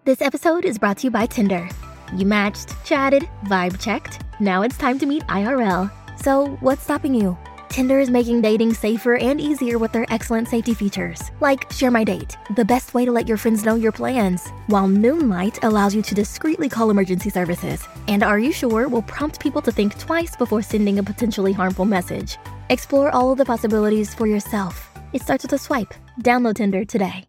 This episode is brought to you by Tinder. You matched, chatted, vibe checked. Now it's time to meet IRL. So what's stopping you? Tinder is making dating safer and easier with their excellent safety features, like Share My Date, the best way to let your friends know your plans, while Moonlight allows you to discreetly call emergency services, and Are You Sure will prompt people to think twice before sending a potentially harmful message. Explore all of the possibilities for yourself. It starts with a swipe. Download Tinder today.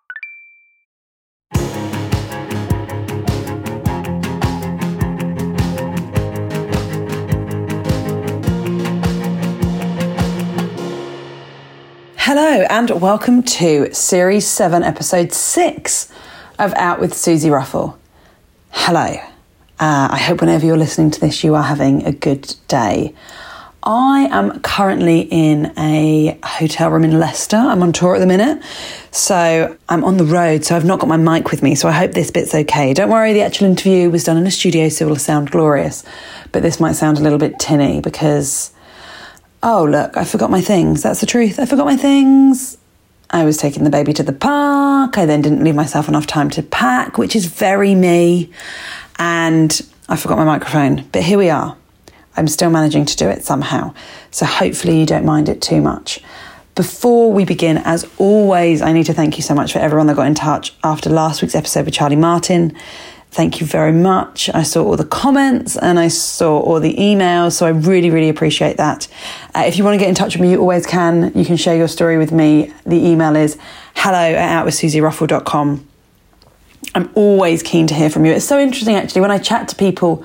Hello and welcome to Series 7, Episode 6 of Out with Susie Ruffle. Hello. I hope whenever you're listening to this you are having a good day. I am currently in a hotel room in Leicester. I'm on tour at the minute, so I'm on the road, so I've not got my mic with me, so I hope this bit's okay. Don't worry, the actual interview was done in a studio, so it will sound glorious, but this might sound a little bit tinny because... oh, look, I forgot my things. That's the truth. I forgot my things. I was taking the baby to the park. I then didn't leave myself enough time to pack, which is very me. And I forgot my microphone. But here we are. I'm still managing to do it somehow. So hopefully you don't mind it too much. Before we begin, as always, I need to thank you so much for everyone that got in touch after last week's episode with Charlie Martin. Thank you very much. I saw all the comments and I saw all the emails, so I really, really appreciate that. If you want to get in touch with me, you always can. You can share your story with me. The email is hello@outwithsusieruffle.com. I'm always keen to hear from you. It's so interesting, actually, when I chat to people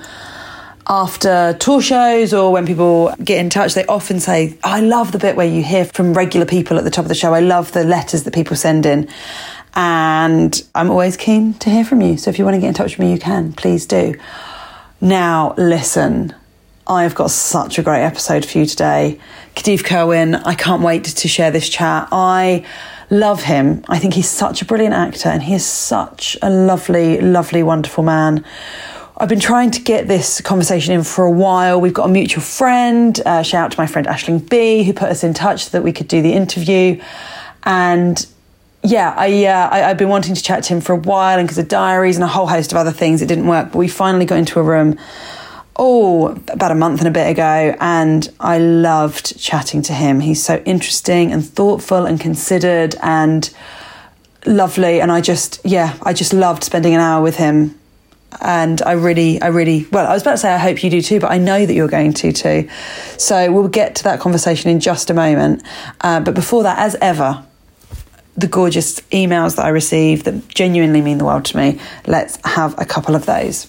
after tour shows or when people get in touch, they often say, oh, I love the bit where you hear from regular people at the top of the show. I love the letters that people send in. And I'm always keen to hear from you. So if you want to get in touch with me, you can. Please do. Now, listen, I've got such a great episode for you today. Khedive Kerwin, I can't wait to share this chat. I love him. I think he's such a brilliant actor and he is such a lovely, lovely, wonderful man. I've been trying to get this conversation in for a while. We've got a mutual friend. Shout out to my friend Aisling B, who put us in touch so that we could do the interview. And yeah, I've been wanting to chat to him for a while, and because of diaries and a whole host of other things, it didn't work. But we finally got into a room, about a month and a bit ago, and I loved chatting to him. He's so interesting and thoughtful and considered and lovely. And I just loved spending an hour with him. And I really, well, I was about to say I hope you do too, but I know that you're going to too. So we'll get to that conversation in just a moment. But before that, as ever, the gorgeous emails that I receive that genuinely mean the world to me. Let's have a couple of those.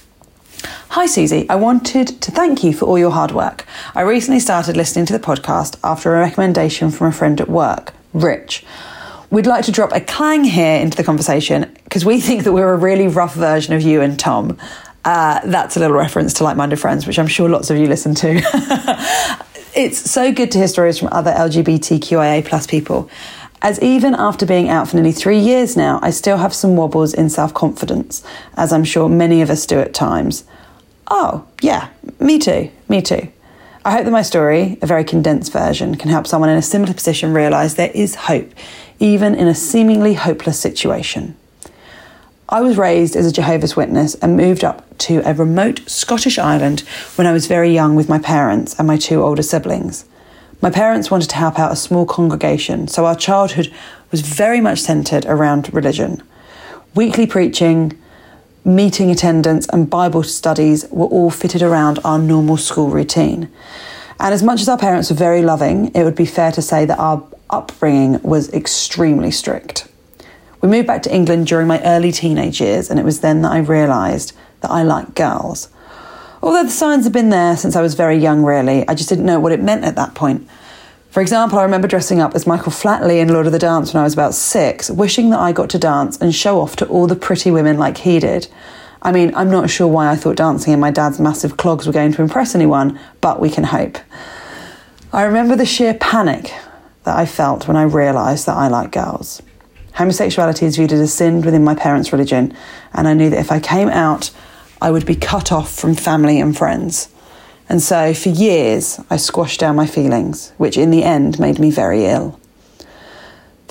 Hi Susie, I wanted to thank you for all your hard work. I recently started listening to the podcast after a recommendation from a friend at work, Rich. We'd like to drop a clang here into the conversation because we think that we're a really rough version of you and Tom. That's a little reference to Like-Minded Friends, which I'm sure lots of you listen to. It's so good to hear stories from other LGBTQIA plus people. As even after being out for nearly 3 years now, I still have some wobbles in self-confidence, as I'm sure many of us do at times. Oh, yeah, me too. I hope that my story, a very condensed version, can help someone in a similar position realise there is hope, even in a seemingly hopeless situation. I was raised as a Jehovah's Witness and moved up to a remote Scottish island when I was very young with my parents and my 2 older siblings. My parents wanted to help out a small congregation, so our childhood was very much centred around religion. Weekly preaching, meeting attendance and Bible studies were all fitted around our normal school routine. And as much as our parents were very loving, it would be fair to say that our upbringing was extremely strict. We moved back to England during my early teenage years, and it was then that I realised that I liked girls. Although the signs had been there since I was very young, really, I just didn't know what it meant at that point. For example, I remember dressing up as Michael Flatley in Lord of the Dance when I was about 6, wishing that I got to dance and show off to all the pretty women like he did. I mean, I'm not sure why I thought dancing in my dad's massive clogs were going to impress anyone, but we can hope. I remember the sheer panic that I felt when I realised that I like girls. Homosexuality is viewed as a sin within my parents' religion, and I knew that if I came out, I would be cut off from family and friends. And so for years, I squashed down my feelings, which in the end made me very ill.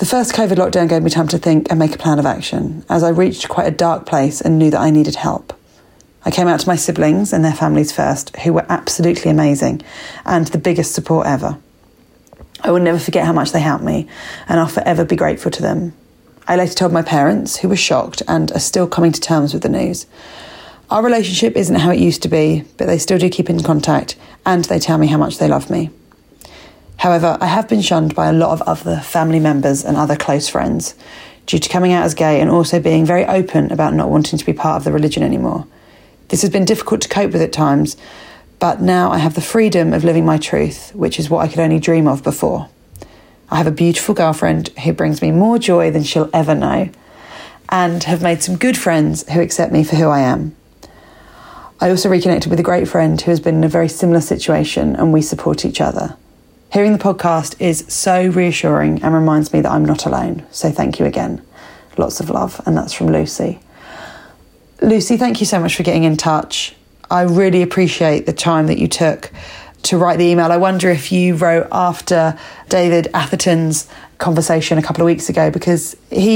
The first COVID lockdown gave me time to think and make a plan of action, as I reached quite a dark place and knew that I needed help. I came out to my siblings and their families first, who were absolutely amazing and the biggest support ever. I will never forget how much they helped me, and I'll forever be grateful to them. I later told my parents, who were shocked and are still coming to terms with the news. Our relationship isn't how it used to be, but they still do keep in contact, and they tell me how much they love me. However, I have been shunned by a lot of other family members and other close friends due to coming out as gay and also being very open about not wanting to be part of the religion anymore. This has been difficult to cope with at times, but now I have the freedom of living my truth, which is what I could only dream of before. I have a beautiful girlfriend who brings me more joy than she'll ever know, and have made some good friends who accept me for who I am. I also reconnected with a great friend who has been in a very similar situation, and we support each other. Hearing the podcast is so reassuring and reminds me that I'm not alone. So thank you again. Lots of love. And that's from Lucy. Lucy, thank you so much for getting in touch. I really appreciate the time that you took to write the email. I wonder if you wrote after David Atherton's conversation a couple of weeks ago, because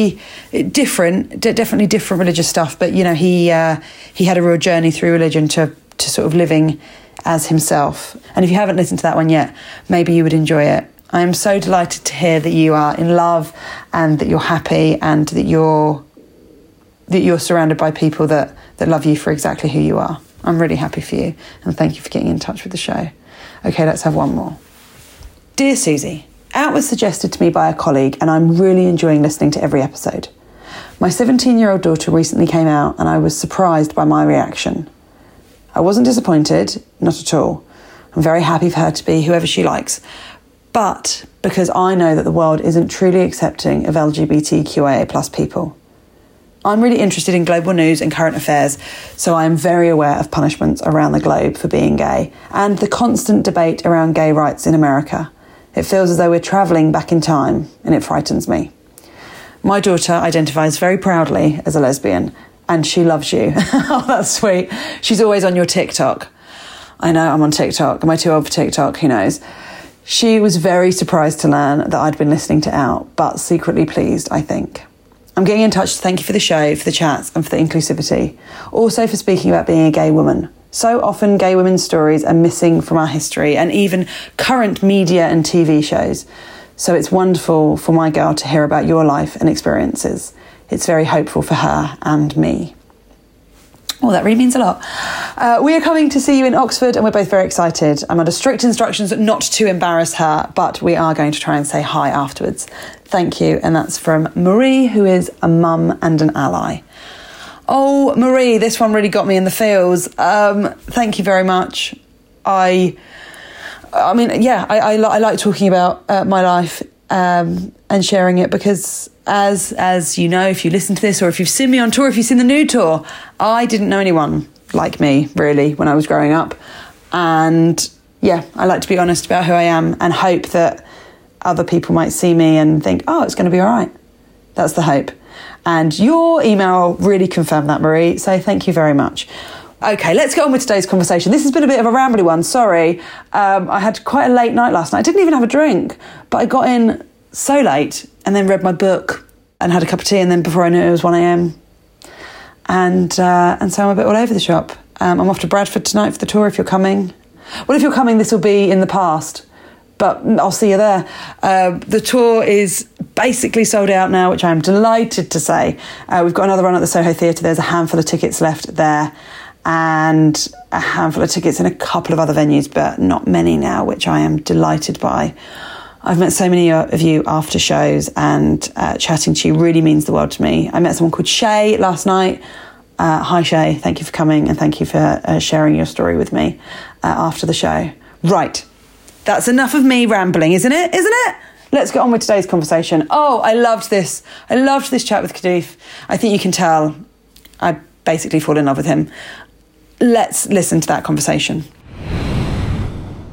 definitely different religious stuff, but he had a real journey through religion to sort of living as himself. And if you haven't listened to that one yet, maybe you would enjoy it. I am so delighted to hear that you are in love and that you're happy and that you're surrounded by people that love you for exactly who you are. I'm really happy for you, and thank you for getting in touch with the show. Okay, let's have one more. Dear Susie, Out was suggested to me by a colleague, and I'm really enjoying listening to every episode. My 17-year-old daughter recently came out, and I was surprised by my reaction. I wasn't disappointed, not at all. I'm very happy for her to be whoever she likes, but because I know that the world isn't truly accepting of LGBTQIA+ people. I'm really interested in global news and current affairs, so I am very aware of punishments around the globe for being gay and the constant debate around gay rights in America. It feels as though we're travelling back in time, and it frightens me. My daughter identifies very proudly as a lesbian, and she loves you. Oh, that's sweet. She's always on your TikTok. I know, I'm on TikTok. Am I too old for TikTok? Who knows? She was very surprised to learn that I'd been listening to Out, but secretly pleased, I think. I'm getting in touch to thank you for the show, for the chats, and for the inclusivity. Also for speaking about being a gay woman. So often gay women's stories are missing from our history and even current media and TV shows. So it's wonderful for my girl to hear about your life and experiences. It's very hopeful for her and me. Oh, that really means a lot. We are coming to see you in Oxford, and we're both very excited. I'm under strict instructions not to embarrass her, but we are going to try and say hi afterwards. Thank you. And that's from Marie, who is a mum and an ally. Oh, Marie, this one really got me in the feels. Thank you very much. I like talking about my life and sharing it, because as you know, if you listen to this, or if you've seen me on tour, if you've seen the new tour, I didn't know anyone like me, really, when I was growing up. And yeah, I like to be honest about who I am and hope that other people might see me and think, oh, it's going to be all right. That's the hope. And your email really confirmed that, Marie. So thank you very much. Okay, let's get on with today's conversation. This has been a bit of a rambly one, sorry. I had quite a late night last night. I didn't even have a drink, but I got in so late and then read my book and had a cup of tea, and then before I knew it was 1 a.m. And so I'm a bit all over the shop. I'm off to Bradford tonight for the tour, if you're coming. Well, if you're coming, this will be in the past, but I'll see you there. The tour is basically sold out now, which I'm delighted to say. We've got another run at the Soho Theatre. There's a handful of tickets left there, and a handful of tickets in a couple of other venues, but not many now, which I am delighted by. I've met so many of you after shows, and chatting to you really means the world to me. I met someone called Shay last night. Hi Shay, thank you for coming, and thank you for sharing your story with me after the show. Right, that's enough of me rambling, isn't it? Let's get on with today's conversation. Oh, I loved this chat with Kadif. I think you can tell I basically fall in love with him. Let's listen to that conversation. Oh,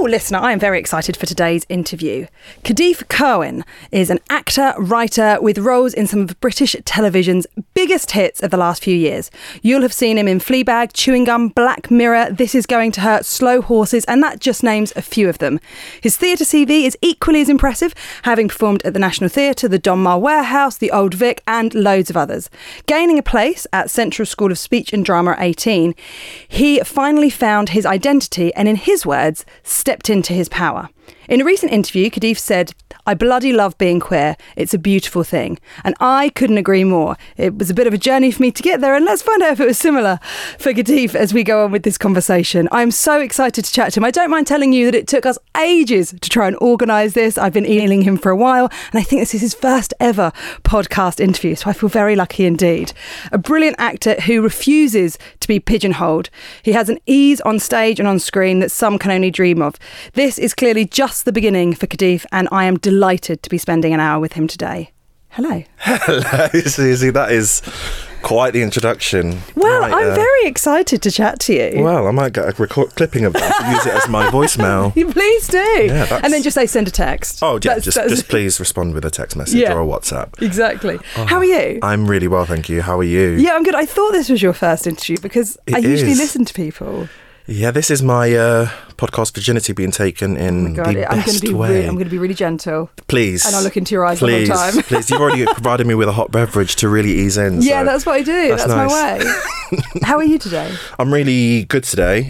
Oh, listener, I am very excited for today's interview. Kadife Kirwan is an actor, writer with roles in some of British television's biggest hits of the last few years. You'll have seen him in Fleabag, Chewing Gum, Black Mirror, This Is Going to Hurt, Slow Horses, and that just names a few of them. His theatre CV is equally as impressive, having performed at the National Theatre, the Donmar Warehouse, the Old Vic, and loads of others. Gaining a place at Central School of Speech and Drama at 18, he finally found his identity and, in his words, stepped into his power. In a recent interview, Kadife said, "I bloody love being queer. It's a beautiful thing." And I couldn't agree more. It was a bit of a journey for me to get there, and let's find out if it was similar for Kadife as we go on with this conversation. I'm so excited to chat to him. I don't mind telling you that it took us ages to try and organise this. I've been emailing him for a while, and I think this is his first ever podcast interview, so I feel very lucky indeed. A brilliant actor who refuses to be pigeonholed. He has an ease on stage and on screen that some can only dream of. This is clearly just the beginning for Kadife, and I am delighted to be spending an hour with him today. Hello. Hello, Susie. That is quite the introduction. Well, right, I'm very excited to chat to you. Well, I might get a clipping of that and use it as my voicemail. Please do. Yeah, and then just say send a text. Oh, yeah, just please respond with a text message or a WhatsApp. Exactly. How are you? I'm really well, thank you. How are you? Yeah, I'm good. I thought this was your first interview because I usually listen to people. Yeah, this is my podcast virginity being taken in the best way. I'm going to be really gentle. Please. And I'll look into your eyes the whole time. Please, you've already provided me with a hot beverage to really ease in. Yeah, so that's what I do. That's nice. My way. How are you today? I'm really good today.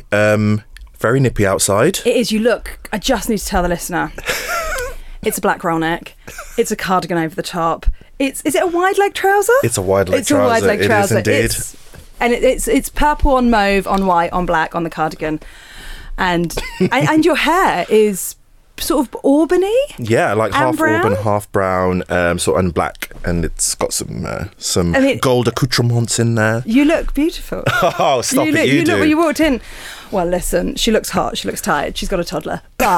Very nippy outside. It is. You look, I just need to tell the listener. It's a black roll neck. It's a cardigan over the top. Is it a wide leg trouser? It's a wide leg trouser. It's a wide leg trouser. It is indeed. And it's purple on mauve, on white, on black, on the cardigan. And and your hair is sort of auburny? Yeah, like half auburn, half brown, and black. And it's got some gold accoutrements in there. You look beautiful. Oh, stop it, you do. Look when you walked in. Well, listen, she looks hot, she looks tired, she's got a toddler. But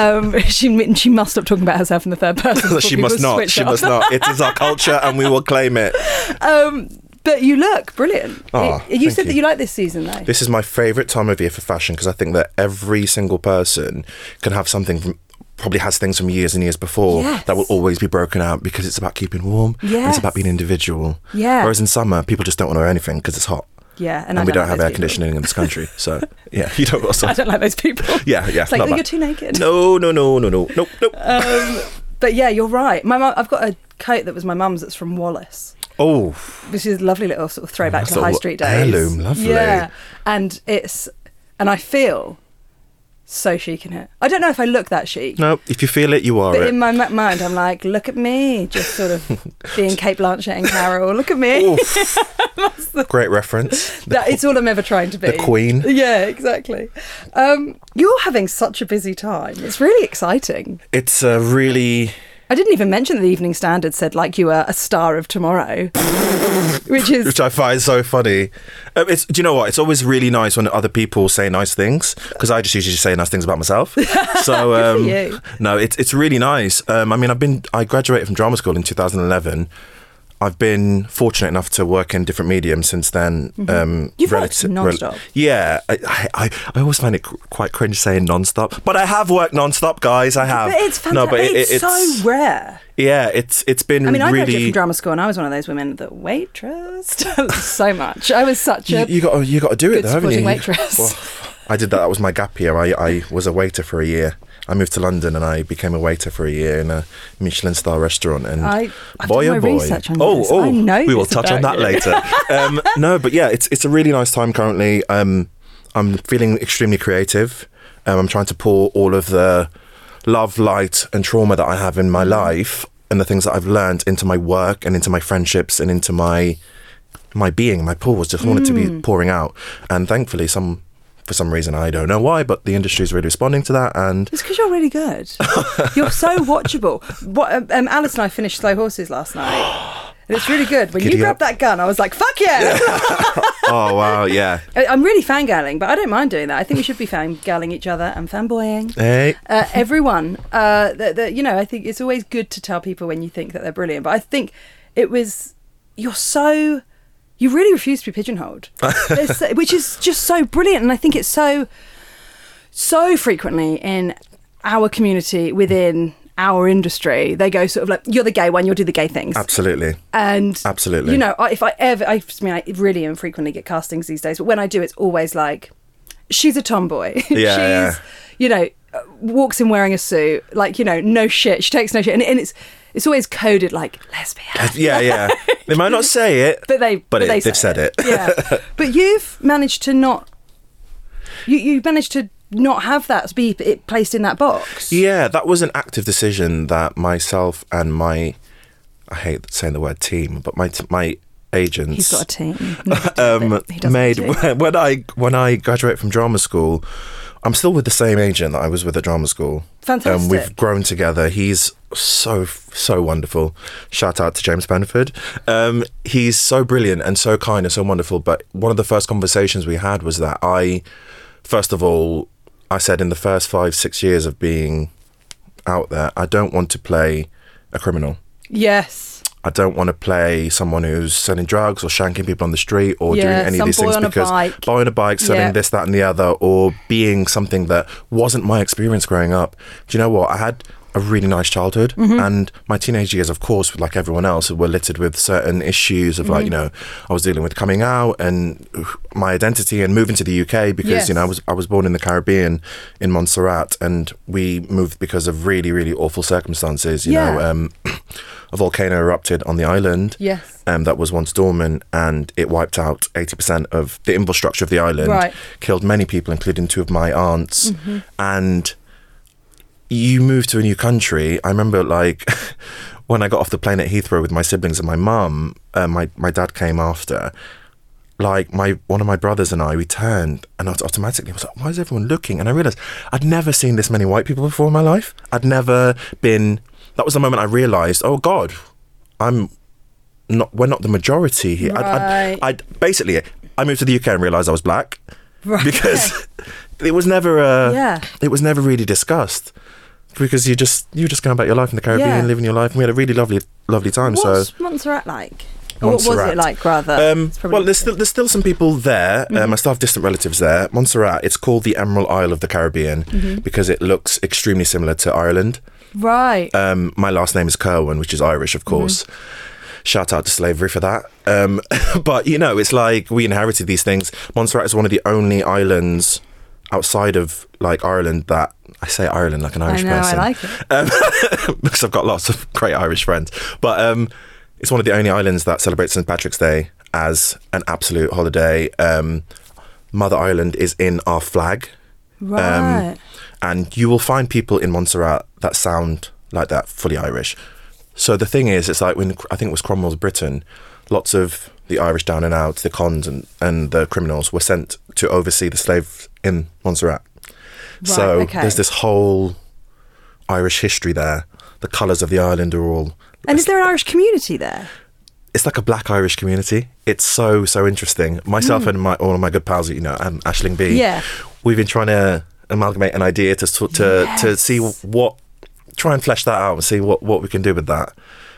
she must stop talking about herself in the third person. She must not. It is our culture and we will claim it. But you look brilliant. Oh, you said that you like this season, though. This is my favourite time of year for fashion because I think that every single person can have something probably has things from years and years before that will always be broken out because it's about keeping warm. Yes. It's about being individual. Yeah. Whereas in summer, people just don't want to wear anything because it's hot. Yeah, and we don't have air conditioning in this country, so yeah, you don't. Also, I don't like those people. Yeah. It's like you're too naked. No. Nope. But yeah, you're right. My mum, I've got a coat that was my mum's that's from Wallace. Oh, which is a lovely little sort of throwback to high street days. Heirloom, lovely. Yeah, and I feel so chic in it. I don't know if I look that chic. No, if you feel it, you are. But in my mind, I'm like, look at me, just sort of being Kate Blanchett and Carol. Look at me. Great reference. It's all I'm ever trying to be. The Queen. Yeah, exactly. You're having such a busy time. It's really exciting. It's really. I didn't even mention that the Evening Standard said like you were a star of tomorrow, which I find so funny. Do you know what? It's always really nice when other people say nice things because I just usually say nice things about myself. So Good for you. No, it's really nice. I graduated from drama school in 2011. I've been fortunate enough to work in different mediums since then. You've worked non-stop. Yeah, I always find it quite cringe saying non-stop, but I have worked non-stop, guys. I have. But it's fantastic. No, but it's so rare. Yeah, it's been. I really... graduated from drama school, and I was one of those women that waitressed so much. I was such a you got to do it though, haven't you? Waitress. Well, I did that. That was my gap year. I was a waiter for a year. I moved to London and I became a waiter for a year in a Michelin star restaurant. And I've done my research on this. I know we will touch on that later. No, but yeah, it's a really nice time currently. I'm feeling extremely creative. I'm trying to pour all of the love, light, and trauma that I have in my life and the things that I've learned into my work and into my friendships and into my being. My pores just wanted to be pouring out, and thankfully for some reason, I don't know why, but the industry is really responding to that. And it's because you're really good. You're so watchable. Alice and I finished Slow Horses last night. And it's really good. When you grabbed that gun, I was like, fuck yeah! Oh, wow, yeah. I'm really fangirling, but I don't mind doing that. I think we should be fangirling each other and fanboying. Hey. Everyone. I think it's always good to tell people when you think that they're brilliant. But I think you really refuse to be pigeonholed, which is just so brilliant. And I think it's so so frequently in our community, within our industry, they go sort of like, you're the gay one, you'll do the gay things. Absolutely. And, absolutely, you know, if I ever, I really infrequently get castings these days, but when I do, it's always like, she's a tomboy. Yeah, she's, you know, walks in wearing a suit, like, you know, no shit. She takes no shit. And it's always coded like lesbian. Yeah. They might not say it, but they've said it. Yeah. But you've managed to not, you managed to not have that be placed in that box. Yeah, that was an active decision that myself and I hate saying the word team, but my agents. He's got a team. Made when I graduated from drama school. I'm still with the same agent that I was with at drama school. Fantastic. We've grown together. He's so wonderful. Shout out to James Benford. He's so brilliant and so kind and so wonderful. But one of the first conversations we had was that first of all, I said in the first 5-6 years of being out there, I don't want to play a criminal. Yes. I don't want to play someone who's selling drugs or shanking people on the street or doing any of these things, because buying a bike, selling this, that and the other, or being something that wasn't my experience growing up. Do you know what? I had a really nice childhood, and my teenage years, of course, like everyone else, were littered with certain issues of like, you know, I was dealing with coming out and my identity and moving to the UK because, you know, I was born in the Caribbean in Montserrat, and we moved because of really, really awful circumstances. You know, a volcano erupted on the island that was once dormant, and it wiped out 80% of the infrastructure of the island, killed many people, including 2 of my aunts, and you move to a new country. I remember, like, when I got off the plane at Heathrow with my siblings and my mum, my dad came after. Like, one of my brothers and I, we turned, and automatically I was like, why is everyone looking? And I realised I'd never seen this many white people before in my life. That was the moment I realised, oh God, we're not the majority here. Right. I moved to the UK and realised I was black, because it was never really discussed. Because you just go about your life in the Caribbean, living your life, and we had a really lovely time. What's Montserrat like? What was it like, rather? Well, there's still some people there. I still have distant relatives there. Montserrat, it's called the Emerald Isle of the Caribbean because it looks extremely similar to Ireland. Right. My last name is Kerwin, which is Irish, of course. Shout out to slavery for that. But, you know, it's like we inherited these things. Montserrat is one of the only islands outside of, like, Ireland that... I say Ireland like an Irish person. I like it. Because I've got lots of great Irish friends. But it's one of the only islands that celebrates St. Patrick's Day as an absolute holiday. Mother Island is in our flag. Right. And you will find people in Montserrat that sound like that, fully Irish. So the thing is, it's like when, I think it was Cromwell's Britain, lots of the Irish down and out, the cons and the criminals were sent to oversee the slaves in Montserrat. Right, so there's this whole Irish history there. The colours of the island are all... And is there an Irish community there? It's like a black Irish community. It's so interesting. Myself and all of my good pals, you know, Aisling B. Yeah. We've been trying to amalgamate an idea to see try and flesh that out and see what we can do with that.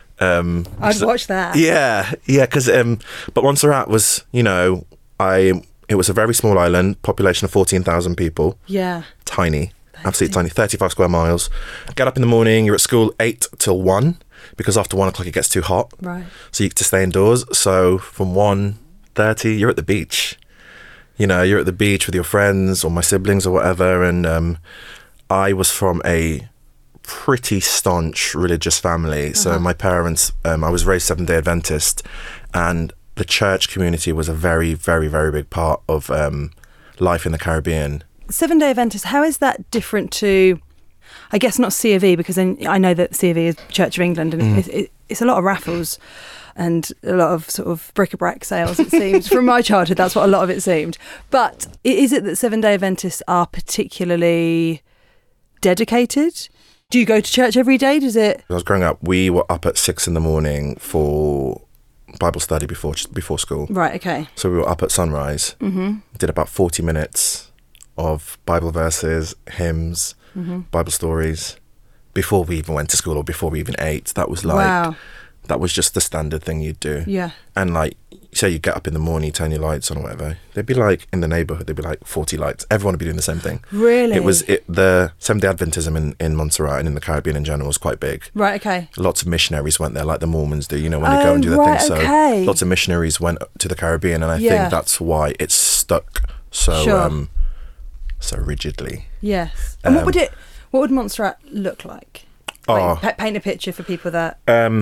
I'd watch that. Yeah, because but Montserrat was, you know, it was a very small island, population of 14,000 people. Yeah. Tiny, absolutely tiny, 35 square miles. Get up in the morning, you're at school 8 till 1, because after 1 o'clock it gets too hot. Right. So you have to stay indoors. So from 1:30, you're at the beach. You know, you're at the beach with your friends or my siblings or whatever. And I was from a pretty staunch religious family. So my parents, I was raised Seventh-day Adventist, and the church community was a very, very, very big part of life in the Caribbean. Seventh-day Adventist, how is that different to, I guess not C of E, because then I know that C of E is Church of England, and it's a lot of raffles and a lot of sort of bric-a-brac sales, it seems. From my childhood, that's what a lot of it seemed. But is it that Seventh-day Adventists are particularly dedicated? Do you go to church every day? Does it? When I was growing up, we were up at 6 a.m. for Bible study before school. Right, okay. So we were up at sunrise, did about 40 minutes of Bible verses, hymns, Bible stories before we even went to school or before we even ate. That was like, that was just the standard thing you'd do. Yeah. And like, say you get up in the morning, you turn your lights on or whatever, there'd be like, in the neighbourhood, there'd be like 40 lights. Everyone would be doing the same thing. Really? The Seventh-day Adventism in Montserrat and in the Caribbean in general was quite big. Right, okay. Lots of missionaries went there, like the Mormons do, when they go and do their thing. Okay. So lots of missionaries went to the Caribbean, and I think that's why it's stuck so so rigidly. Yes. And what would Montserrat look like? Paint a picture for people that...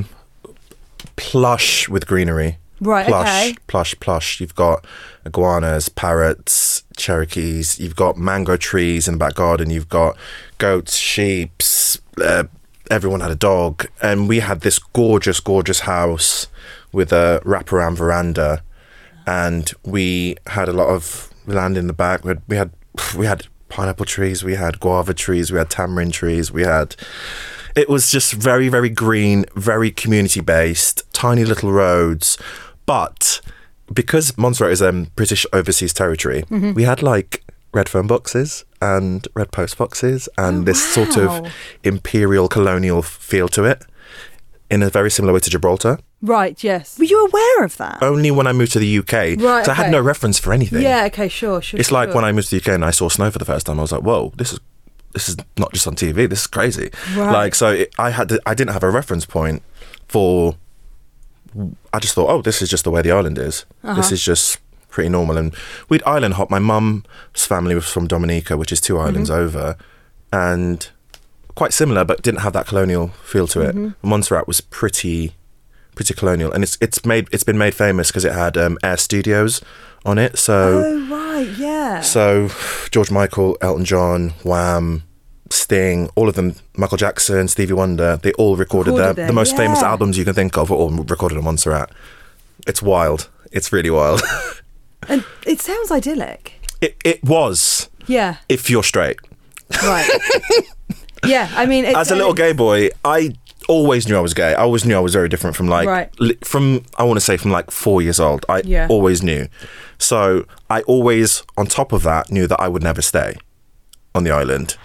plush with greenery. Right, okay. Plush. You've got iguanas, parrots, Cherokees. You've got mango trees in the back garden. You've got goats, sheep. Everyone had a dog. And we had this gorgeous, gorgeous house with a wraparound veranda. And we had a lot of land in the back. We had pineapple trees. We had guava trees. We had tamarind trees. It was just very, very green, very community-based, tiny little roads. But because Montserrat is British overseas territory, we had like red phone boxes and red post boxes and this sort of imperial colonial feel to it in a very similar way to Gibraltar. Right, yes. Were you aware of that? Only when I moved to the UK. Right, so I had no reference for anything. Yeah, okay, sure. It's like when I moved to the UK and I saw snow for the first time, I was like, whoa, this is not just on TV, this is crazy. Right. Like, so I didn't have a reference point for... I just thought, this is just the way the island is. This is just pretty normal. And we'd island hop. My mum's family was from Dominica, which is 2 islands over, and quite similar, but didn't have that colonial feel to it. Montserrat was pretty colonial, and it's been made famous because it had Air Studios on it. So So George Michael, Elton John, Wham, Sting, all of them, Michael Jackson, Stevie Wonder, they all recorded the most famous albums you can think of, were all recorded on Montserrat. It's wild. It's really wild. And it sounds idyllic. It was. Yeah. If you're straight. Right. Yeah, I mean... As a little gay boy, I always knew I was gay. I always knew I was very different from from 4 years old. I always knew. So I always, on top of that, knew that I would never stay on the island.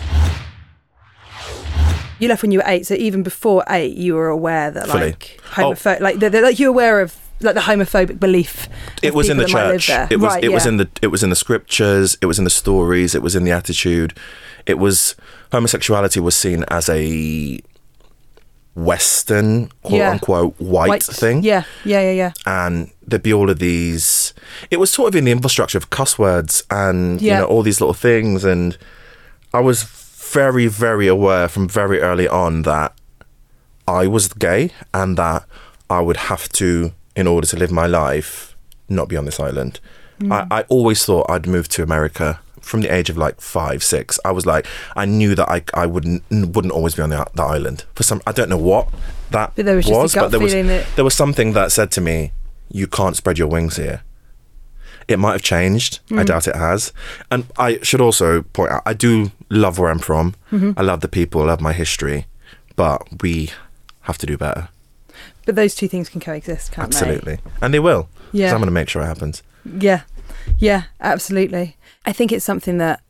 You left when you were 8, so even before 8, you were aware that Fully. you were aware of like the homophobic belief. It was in the church. It was in the scriptures. It was in the stories. It was in the attitude. Homosexuality was seen as a Western, quote unquote, white thing. Yeah. And there'd be all of these. It was sort of in the infrastructure of cuss words and all these little things. And I was very, very aware from very early on that I was gay and that I would have to, in order to live my life, not be on this island. I always thought I'd move to America from the age of 5, 6. I was like, I knew that I wouldn't always be on the island. I don't know what that but there was, just but there was something that said to me, you can't spread your wings here. It might have changed. I doubt it has. And I should also point out, I do love where I'm from. I love the people, I love my history, but we have to do better. But those two things can coexist, can't they? Absolutely. And they will. Yeah. So I'm going to make sure it happens. Yeah, absolutely. I think it's something that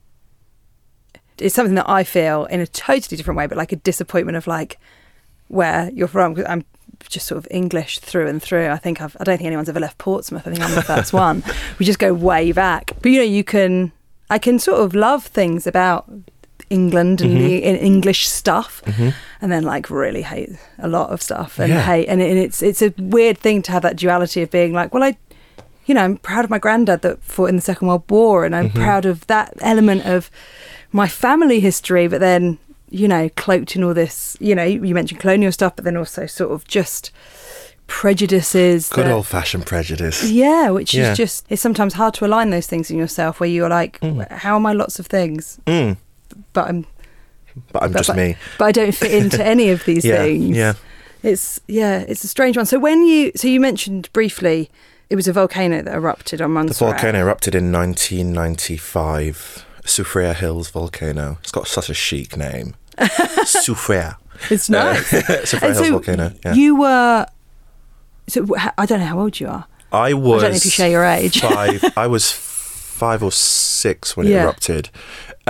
I feel in a totally different way, but like a disappointment of where you're from. I'm just sort of English through and through. I don't think anyone's ever left Portsmouth. I think I'm the first one. We just go way back. But I can sort of love things about England and the English stuff, and then really hate a lot of stuff and hate. And it's a weird thing to have that duality of being I'm proud of my granddad that fought in the Second World War, and I'm proud of that element of my family history, but then cloaked in all this, you mentioned colonial stuff, but then also sort of just prejudices. Good old-fashioned prejudice. Yeah, which is just, it's sometimes hard to align those things in yourself where you're like, how am I lots of things? But I'm just me. But I don't fit into any of these things. Yeah. It's a strange one. So you mentioned briefly, it was a volcano that erupted on Montserrat. The volcano erupted in 1995. Soufriere Hills volcano. It's got such a chic name. Soufriere. It's nice. Soufriere Hills volcano. Yeah. You were. So I don't know how old you are. I was. I don't know if you share your age. 5. I was 5 or 6 when it erupted.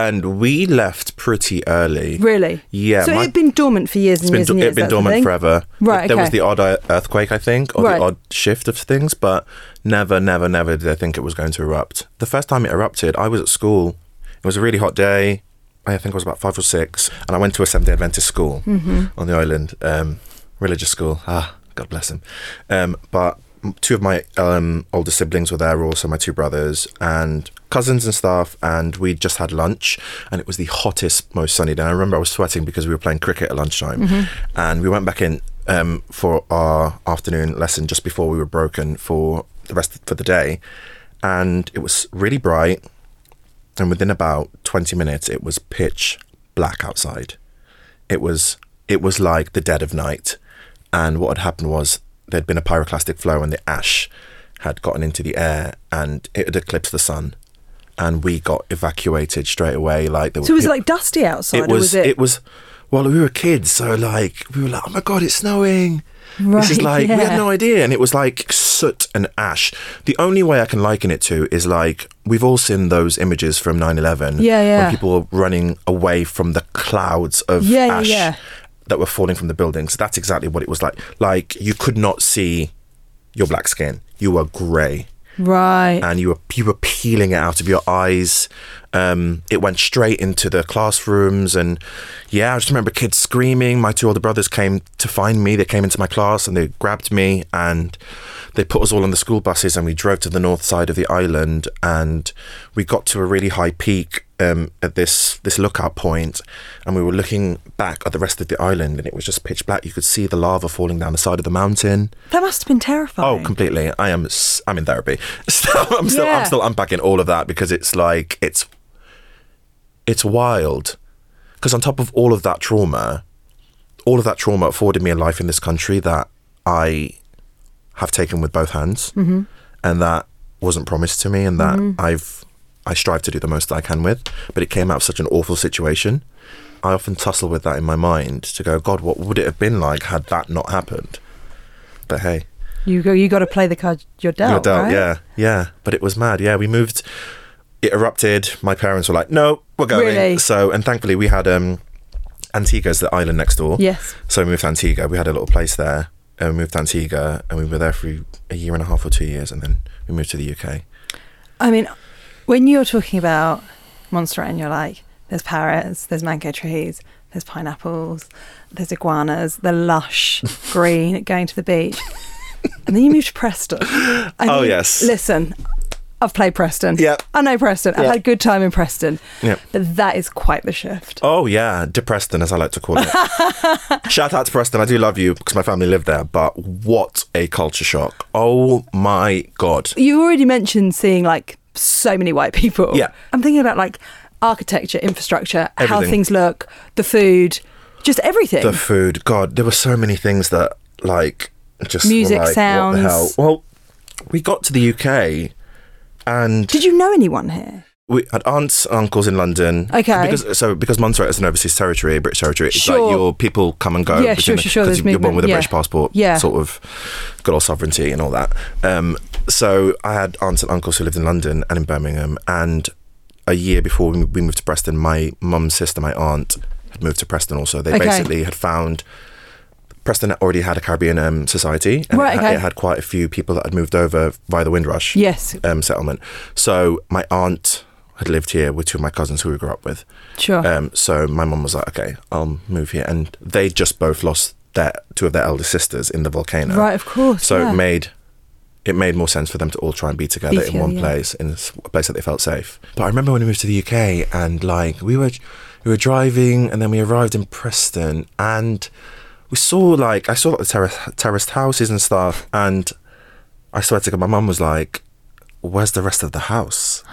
And we left pretty early. Really? Yeah. So it had been dormant for years and years and years. It had been dormant forever. Right, There was okay. the odd earthquake, I think, or the odd shift of things, but never did I think it was going to erupt. The first time it erupted, I was at school. It was a really hot day. I think I was about 5 or 6, and I went to a Seventh-day Adventist school on the island, religious school. God bless him. But 2 of my older siblings were there, also my 2 brothers and cousins and stuff, and we just had lunch, and it was the hottest, most sunny day. I remember I was sweating because we were playing cricket at lunchtime, and we went back in for our afternoon lesson just before we were broken for the day, and it was really bright, and within about 20 minutes it was pitch black outside. It was like the dead of night, and what had happened was there'd been a pyroclastic flow and the ash had gotten into the air and it had eclipsed the sun, and we got evacuated straight away. So was it like dusty outside? It was well, we were kids, so we were like, oh my God, it's snowing. Right, this is we had no idea, and it was like soot and ash. The only way I can liken it to is we've all seen those images from 9/11 when people were running away from the clouds of ash that were falling from the buildings. That's exactly what it was like. You could not see your black skin. You were grey. Right. And you were peeling it out of your eyes. It went straight into the classrooms, and I just remember kids screaming. My 2 older brothers came to find me. They came into my class and they grabbed me and they put us all on the school buses, and we drove to the north side of the island, and we got to a really high peak at this lookout point, and we were looking back at the rest of the island, and it was just pitch black. You could see the lava falling down the side of the mountain. That must have been terrifying. Oh, completely. I'm in therapy. I'm still unpacking all of that, because it's wild. Because on top of all of that trauma afforded me a life in this country that I have taken with both hands, and that wasn't promised to me, and that I strive to do the most I can with, but it came out of such an awful situation. I often tussle with that in my mind to go, God, what would it have been like had that not happened? But hey, you got to play the card you're dealt, right? Yeah. But it was mad. Yeah, we moved. It erupted. My parents were like, "No, we're going." Really? So, and thankfully we had Antigua's the island next door. Yes. So we moved to Antigua. We had a little place there, and we moved to Antigua, and we were there for a year and a half or 2 years, and then we moved to the UK. I mean, when you're talking about Montserrat and you're like, there's parrots, there's mango trees, there's pineapples, there's iguanas, the lush green going to the beach, and then you move to Preston. I mean, yes. Listen, I've played Preston. Yeah. I know Preston. I've had a good time in Preston. Yeah. But that is quite the shift. Oh, yeah. Depreston, as I like to call it. Shout out to Preston. I do love you because my family lived there. But what a culture shock. Oh, my God. You already mentioned seeing so many white people. Yeah. I'm thinking about architecture, infrastructure, Everything. how things look, the food, just everything. The food. God, there were so many things that just music, were sounds. What the hell? Well, we got to the UK and... Did you know anyone here? We had aunts and uncles in London. Okay. Because Montserrat is an overseas territory, a British territory, it's sure. your people come and go. Yeah, sure. Because you're born with a British passport, yeah. sort of good old sovereignty and all that. So I had aunts and uncles who lived in London and in Birmingham, and a year before we moved to Preston, my mum's sister, my aunt, had moved to Preston also. They basically had found... Preston already had a Caribbean society, and it had quite a few people that had moved over via the Windrush settlement. So my aunt had lived here with 2 of my cousins who we grew up with. Sure. So my mum was like, okay, I'll move here. And they just both lost 2 of their elder sisters in the volcano. Right, of course. So it made more sense for them to all try and be together in one place, in a place that they felt safe. But I remember when we moved to the UK, and we were driving, and then we arrived in Preston, and we saw I saw the terraced houses and stuff, and I swear to God, my mum was like, "Where's the rest of the house?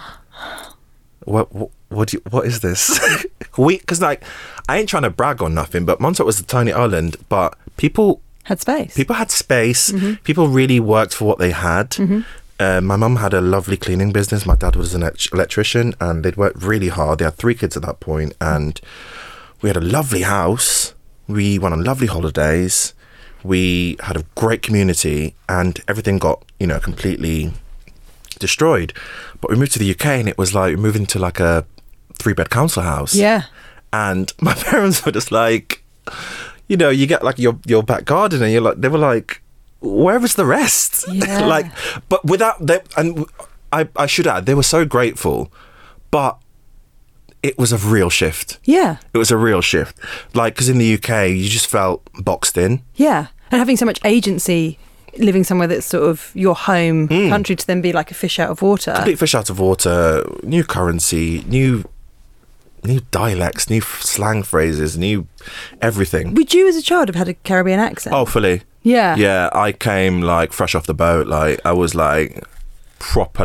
What is this?" Because I ain't trying to brag on nothing, but Montserrat was a tiny island, but people had space. People had space. Mm-hmm. People really worked for what they had. Mm-hmm. My mum had a lovely cleaning business. My dad was an electrician, and they'd worked really hard. They had 3 kids at that point, and we had a lovely house. We went on lovely holidays. We had a great community, and everything got, completely destroyed. But we moved to the UK, and it was like moving to a 3-bed council house. Yeah. And my parents were just like, you know, you get like your back garden, and they were like, where is the rest? Yeah. Like, but without them, and I should add, they were so grateful, but it was a real shift. Yeah. It was a real shift. Like, because in the UK, you just felt boxed in. Yeah. And having so much agency, living somewhere that's sort of your home country, to then be like a fish out of water. Complete fish out of water, new currency, new dialects, new slang phrases, new everything. Would you as a child have had a Caribbean accent? Oh, fully. Yeah. Yeah, I came like fresh off the boat. Like, I was like proper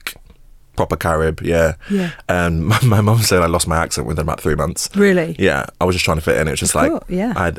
Carib, yeah. Yeah. And my mum said I lost my accent within about 3 months. Really? Yeah, I was just trying to fit in. It was just Cool, yeah. I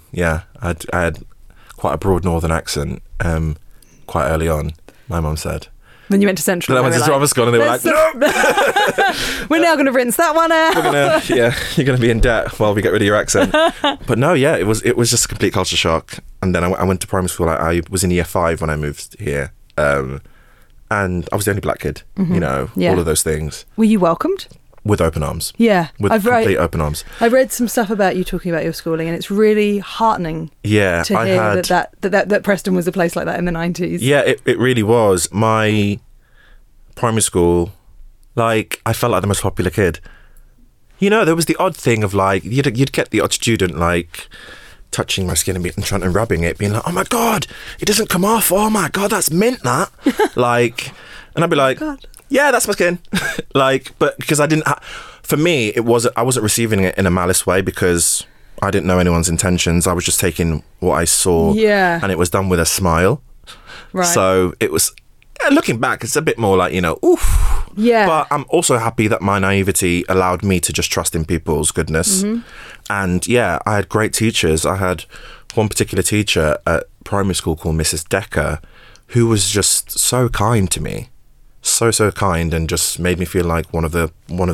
had quite a broad northern accent quite early on, my mum said. When you went to Central, Then I went to Travis School and they were like, no! We're now going to rinse that one out. You're going to be in debt while we get rid of your accent. But no, yeah, it was just a complete culture shock. And then I went to primary school. I was in year 5 when I moved here. And I was the only black kid, you know, Yeah. all of those things. Were you welcomed? With open arms. Yeah. With complete open arms. I read some stuff about you talking about your schooling, and it's really heartening Yeah, to hear that Preston was a place like that in the 90s. Yeah, it really was. My primary school, like, I felt like the most popular kid. You know, there was the odd thing of like, you'd get the odd student like touching my skin and trying and rubbing it, being like, oh my God, it doesn't come off. Oh my God, that's mint, that. Like, and I'd be like, God. yeah, that's my skin. Like, but because I didn't, for me, I wasn't receiving it in a malice way because I didn't know anyone's intentions. I was just taking what I saw. Yeah. And it was done with a smile. Right. So it was, looking back, it's a bit more like, you know, oof. Yeah. But I'm also happy that my naivety allowed me to just trust in people's goodness. And yeah, I had great teachers. I had one particular teacher at primary school called Mrs. Decker, who was just so kind to me. So kind, and just made me feel like one of the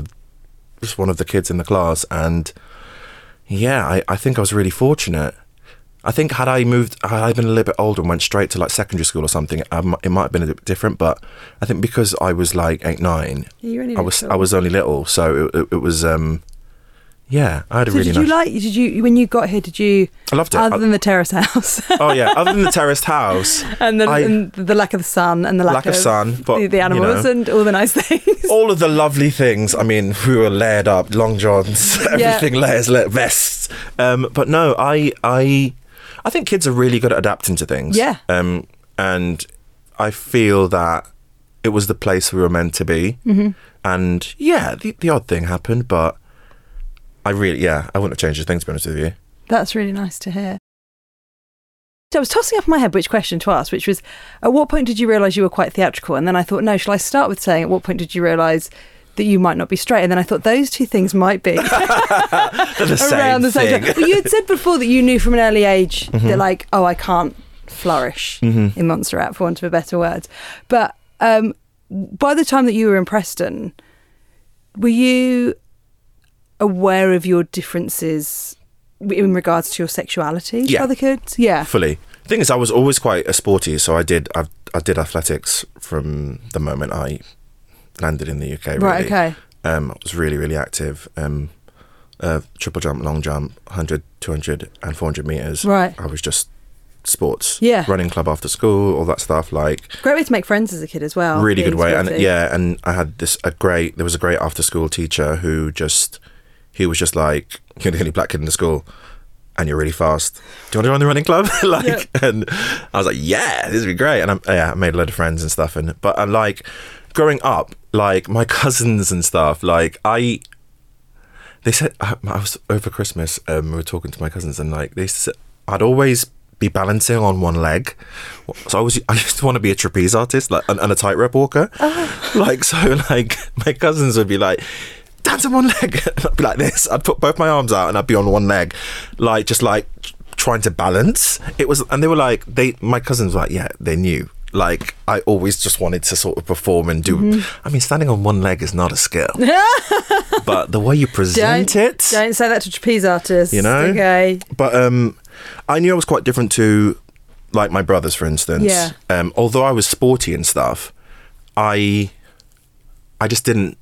kids in the class. And yeah, I think I was really fortunate. I think had I been a little bit older and went straight to like secondary school or something, it might have been a bit different. But I think because I was like 8, 9, I was only little, so it was yeah, I had a really nice. Did you when you got here? Did you? I loved it. Other than the terrace house. Oh yeah, other than the terraced house and the lack of the sun and the lack of sun, but the animals, you know, and all the nice things. all of the lovely things. I mean, we were layered up, long johns, everything layers, vests. But no, I think kids are really good at adapting to things. Yeah. And I feel that it was the place we were meant to be. And yeah, the odd thing happened, but I wouldn't have changed a thing, to be honest with you. That's really nice to hear. So I was tossing up in my head which question to ask, which was, at what point did you realise you were quite theatrical? And then I thought, no, shall I start with saying, at what point did you realise that you might not be straight? And then I thought those two things might be around the same time. Well, you had said before that you knew from an early age that, like, oh, I can't flourish in Montserrat, for want of a better word. But by the time that you were in Preston, were you aware of your differences in regards to your sexuality to other kids? Yeah, fully. The thing is, I was always quite a sporty, so I did athletics from the moment I landed in the UK. Really. Right. Okay. I was really, really active. Triple jump, long jump, 100, 200 and 400 metres. Right. I was just sports. Yeah. Running club after school, all that stuff. Like, great way to make friends as a kid as well. Really good way. Sporty. And I had there was a great after school teacher who he was just like, you're the only black kid in the school and you're really fast. Do you want to join the running club? And I was like, yeah, this would be great. And I made a load of friends and stuff. But like growing up, like my cousins and stuff, like they said, I was over Christmas, we were talking to my cousins, and like they said, I'd always be balancing on one leg. So I used to want to be a trapeze artist, like, and a tightrope walker. Like, so like my cousins would be like, dance on one leg. And I'd be like this. I'd put both my arms out and I'd be on one leg, like just like trying to balance. It was, and they were like, my cousins were like, yeah, they knew. Like, I always just wanted to sort of perform and do. I mean, standing on one leg is not a skill, but the way you present it. Don't say that to trapeze artists. You know. Okay. But I knew I was quite different to, like, my brothers, for instance. Yeah. Although I was sporty and stuff, I just didn't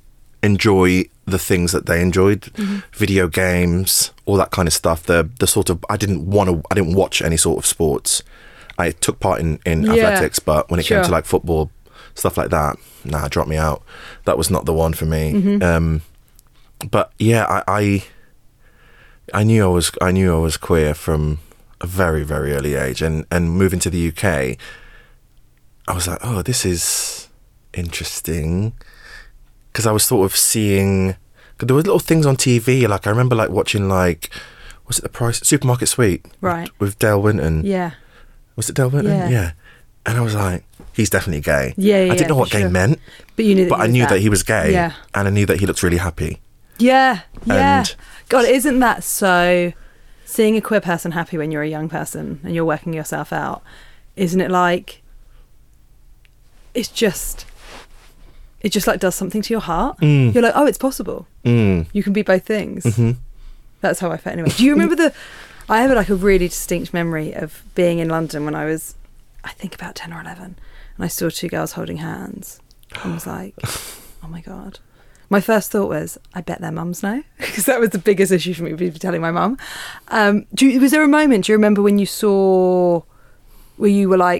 enjoy the things that they enjoyed, video games, all that kind of stuff. The sort of I didn't watch any sort of sports. I took part in athletics, but when it came to like football, stuff like that, drop me out. That was not the one for me. But yeah, I knew I was queer from a very, very early age, and moving to the UK, I was like, oh, this is interesting, because I was sort of seeing, there were little things on TV, like I remember like watching like, was it the Price Supermarket Suite, right, with Dale Winton? Yeah. Was it Dale Winton? Yeah. And I was like, he's definitely gay. Yeah, I didn't know what gay meant, but you knew. But I knew that he was gay. Yeah. And I knew that he looked really happy. Yeah. And God, isn't that so? Seeing a queer person happy when you're a young person and you're working yourself out, isn't it like? It just like does something to your heart. You're like, oh, it's possible. You can be both things. That's how I felt anyway. Do you remember I have like a really distinct memory of being in London when I was, I think about 10 or 11, and I saw two girls holding hands and was like, oh my God. My first thought was, I bet their mums know, because that was the biggest issue for me, telling my mum. Was there a moment, do you remember when you saw, I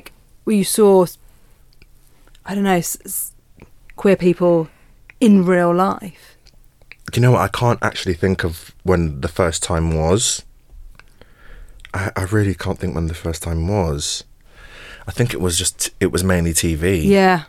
don't know, queer people in real life? Do you know what? I can't actually think of when the first time was. I really can't think when the first time was. I think it was mainly TV. Yeah.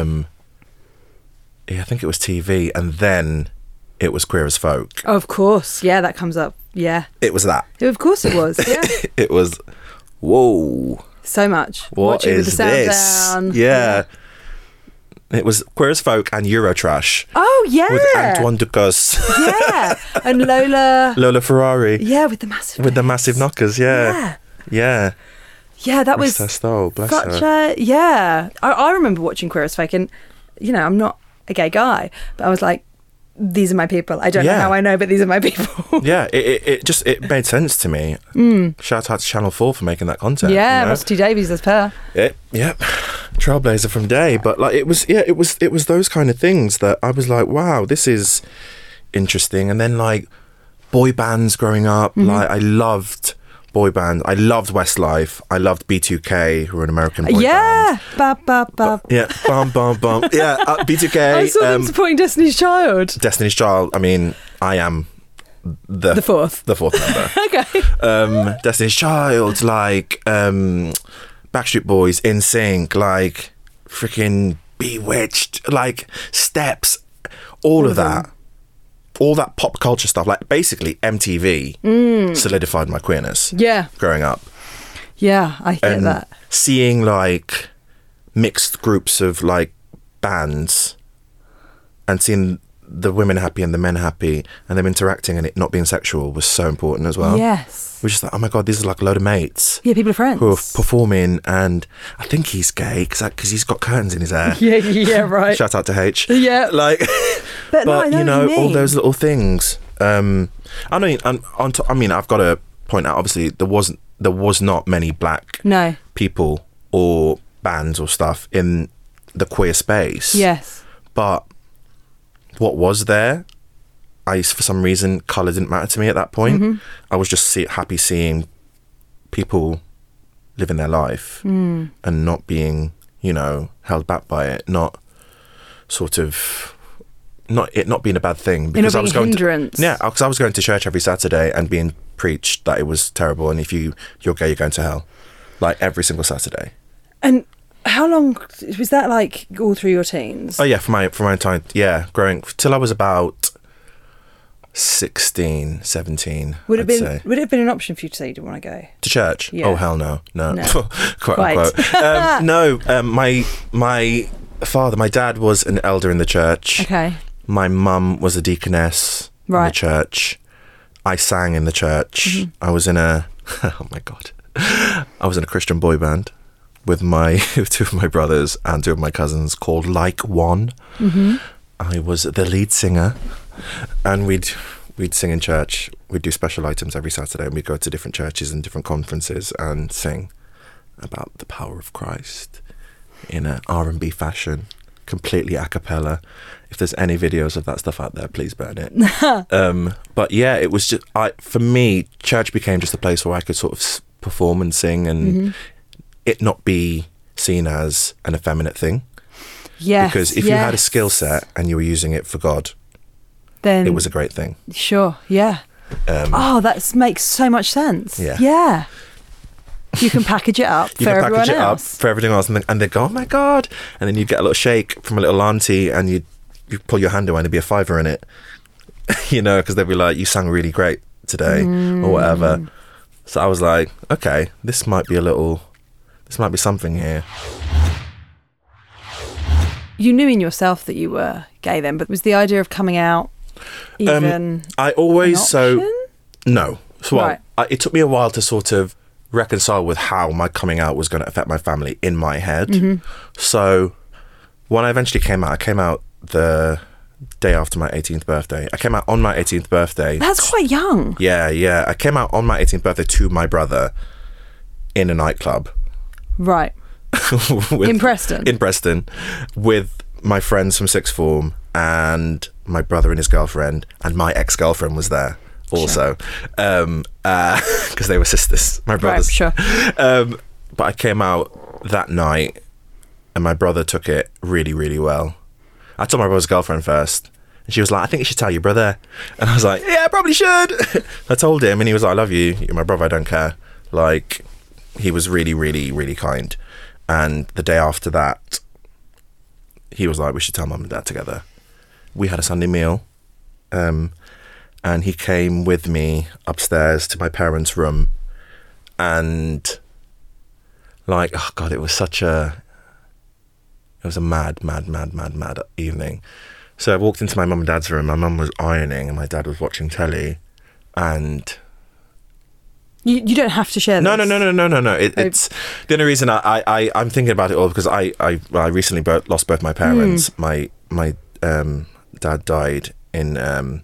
Yeah, I think it was TV, and then it was Queer as Folk. Oh, of course. Yeah, that comes up. Yeah. It was that. Of course it was. Yeah. It was, whoa. So much. What Watch it with is the sound this? down. Yeah. It was Queer as Folk and Eurotrash. Oh, yeah. With Antoine Ducos. Yeah. And Lola Ferrari. Yeah, with the massive With the massive knockers, yeah. Yeah. Yeah, that was her style, bless such her. Yeah. I remember watching Queer as Folk, and, you know, I'm not a gay guy, but I was like, these are my people. I don't know how I know, but these are my people. Yeah, it made sense to me. Shout out to Channel 4 for making that content. Yeah, you know? Russell T Davies as per. Yeah, trailblazer from day. But like it was those kind of things that I was like, wow, this is interesting. And then like boy bands growing up, like I loved boy bands. I loved Westlife. I loved B2K, who were an American boy band. Bop, bop, bop. Yeah, bum, bum, bum. Yeah, B2K. I saw them supporting Destiny's Child. Destiny's Child. I mean, I am the fourth member. Okay. Destiny's Child, like Backstreet Boys, NSYNC, like freaking Bewitched, like Steps, all of that. All that pop culture stuff, like basically MTV solidified my queerness. Yeah. Growing up. Yeah, I get that. Seeing like mixed groups of like bands and seeing the women happy and the men happy and them interacting and it not being sexual was so important as well. Yes. We're just like, oh my God, these are like a load of mates. Yeah, people are friends. Who are performing, and I think he's gay because he's got curtains in his hair. Yeah, right. Shout out to H. Yeah. Like, but no, I know you know, what you mean. all those little things. I mean, I've got to point out, obviously, there was not many black people or bands or stuff in the queer space. Yes. But what was there, for some reason, colour didn't matter to me at that point. I was just happy seeing people living their life and not being, you know, held back by it, not being a bad thing, because I was going because I was going to church every Saturday and being preached that it was terrible, and if you're gay, you're going to hell, like every single Saturday. And how long was that, like all through your teens? Oh yeah, for my entire growing till I was about 16, 17. Would it have been an option for you to say you didn't want to go to church? Yeah. Oh hell no. Quote Quite. unquote. My father, my dad was an elder in the church. Okay. My mum was a deaconess in the church. I sang in the church. I was in a oh my God, I was in a Christian boy band with two of my brothers and two of my cousins called Like One. I was the lead singer, and we'd sing in church. We'd do special items every Saturday, and we'd go to different churches and different conferences and sing about the power of Christ in an R&B fashion, completely a cappella. If there's any videos of that stuff out there, please burn it. But yeah, it was just, for me, church became just a place where I could sort of perform and sing and it not be seen as an effeminate thing. Yes. Because if you had a skill set and you were using it for God, then it was a great thing. Sure, yeah. That makes so much sense. Yeah. You can package it up for everyone else. For everything else, and they go, oh my God. And then you'd get a little shake from a little auntie and you pull your hand away and there'd be a $5 in it, because they'd be like, you sang really great today or whatever. So I was like, okay, this might be something here. You knew in yourself that you were gay then, but was the idea of coming out even I always an option? No. So right. It took me a while to sort of reconcile with how my coming out was going to affect my family in my head. So when I eventually came out, I came out the day after my 18th birthday. I came out on my 18th birthday. That's quite young. Yeah. I came out on my 18th birthday to my brother in a nightclub. Right. In Preston? In Preston, with my friends from sixth form and my brother and his girlfriend, and my ex-girlfriend was there also, because they were sisters, my brothers. Right, sure. But I came out that night and my brother took it really, really well. I told my brother's girlfriend first and she was like, I think you should tell your brother. And I was like, yeah, I probably should. I told him and he was like, I love you. You're my brother, I don't care. Like, he was really, really, really kind. And the day after that, he was like, we should tell mum and dad together. We had a Sunday meal, and he came with me upstairs to my parents' room, and like, oh God, it was a mad evening. So I walked into my mum and dad's room, my mum was ironing and my dad was watching telly, and... You don't have to share this. No. It's the only reason I'm thinking about it all because I recently lost both my parents. My dad died in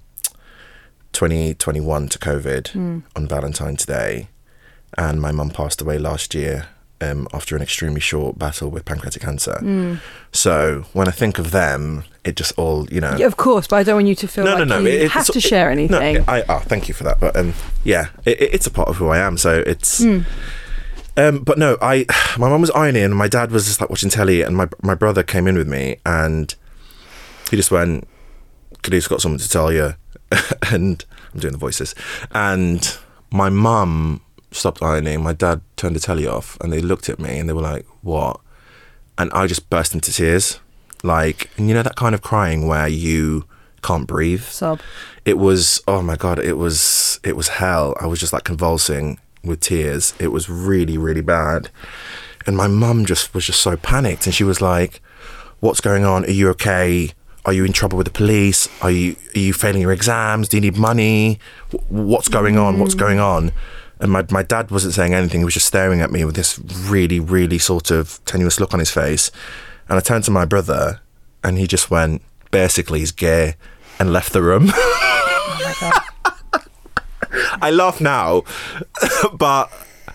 2021 to COVID on Valentine's Day, and my mum passed away last year after an extremely short battle with pancreatic cancer. So when I think of them, it just all, Yeah, of course, but I don't want you to feel you have to share anything. Thank you for that. But it's a part of who I am. So it's... but no, my mum was ironing and my dad was just like watching telly, and my brother came in with me and he just went, Khadif's got something to tell you. And I'm doing the voices. And my mum stopped ironing, my dad turned the telly off and they looked at me and they were like, what? And I just burst into tears. Like, and that kind of crying where you can't breathe. Sob. It was, oh my God, it was hell. I was just like convulsing with tears. It was really, really bad. And my mum was just so panicked and she was like, what's going on? Are you okay? Are you in trouble with the police? Are you failing your exams? Do you need money? What's going on? What's going on? And my dad wasn't saying anything. He was just staring at me with this really, really sort of tenuous look on his face. And I turned to my brother and he just went, basically, he's gay, and left the room. Oh my God. I laugh now, but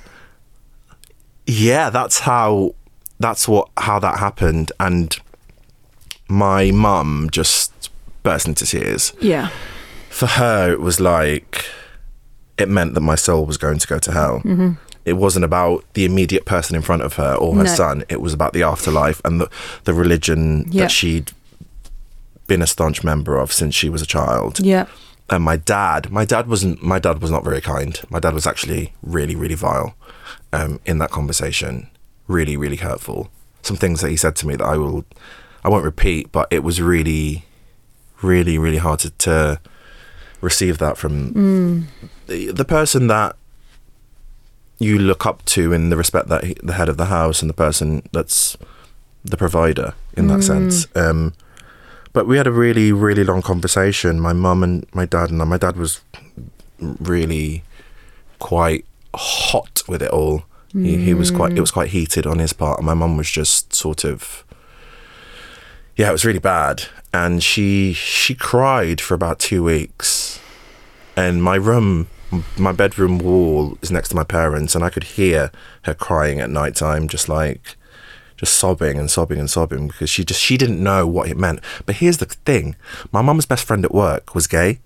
yeah, how that happened. And my mum just burst into tears. Yeah. For her, it was like... it meant that my soul was going to go to hell. It wasn't about the immediate person in front of her or her son. It was about the afterlife and the religion that she'd been a staunch member of since she was a child. Yeah. And my dad was not very kind. My dad was actually really, really vile in that conversation. Really, really hurtful. Some things that he said to me that I won't repeat, but it was really, really, really hard to receive that from the person that you look up to in the respect that the head of the house and the person that's the provider in that sense. But we had a really, really long conversation, my mum and my dad, and my dad was really quite hot with it all. It was quite heated on his part, and my mum was just sort of, it was really bad. And she cried for about 2 weeks. And my bedroom wall is next to my parents, and I could hear her crying at night time, just just sobbing and sobbing and sobbing because she didn't know what it meant. But here's the thing, my mum's best friend at work was gay,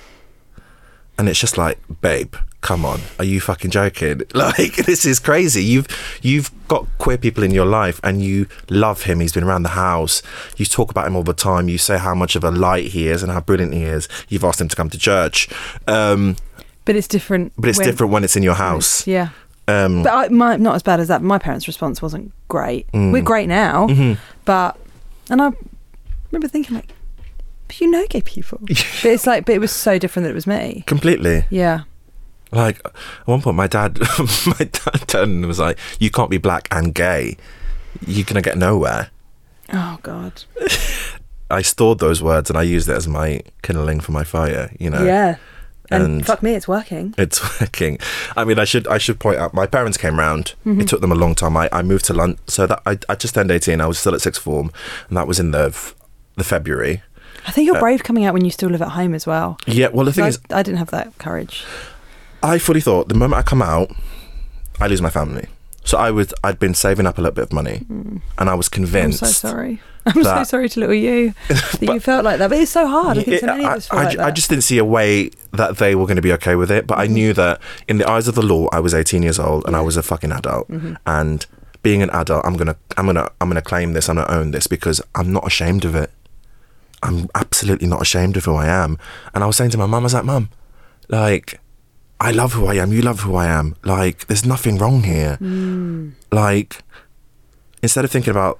and it's just like, babe, come on, are you fucking joking? Like, this is crazy. You've got queer people in your life and you love him. He's been around the house. You talk about him all the time. You say how much of a light he is and how brilliant he is. You've asked him to come to church. But it's different. But it's different when it's in your house. Yeah. But not as bad as that. My parents' response wasn't great. We're great now, and I remember thinking like, but you know gay people. But it's like, but it was so different that it was me. Completely. Yeah. Like, at one point, my dad turned and was like, you can't be black and gay. You're going to get nowhere. Oh, God. I stored those words and I used it as my kindling for my fire, you know? Yeah. And fuck me, it's working. It's working. I mean, I should point out, my parents came round. It took them a long time. I moved to London. So that I just turned 18. I was still at sixth form. And that was in the February. I think you're brave coming out when you still live at home as well. Yeah, well, the thing is, I didn't have that courage. I fully thought the moment I come out, I lose my family. So I'd been saving up a little bit of money, and I was convinced. I'm so sorry. I'm so sorry to little you that you felt like that. But it's so hard. I think so many of us feel like that. I just didn't see a way that they were going to be okay with it. But I knew that in the eyes of the law, I was 18 years old and I was a fucking adult. And being an adult, I'm gonna claim this. I'm gonna own this because I'm not ashamed of it. I'm absolutely not ashamed of who I am. And I was saying to my mum, I was like, Mum, like, I love who I am. You love who I am. Like, there's nothing wrong here. Like, instead of thinking about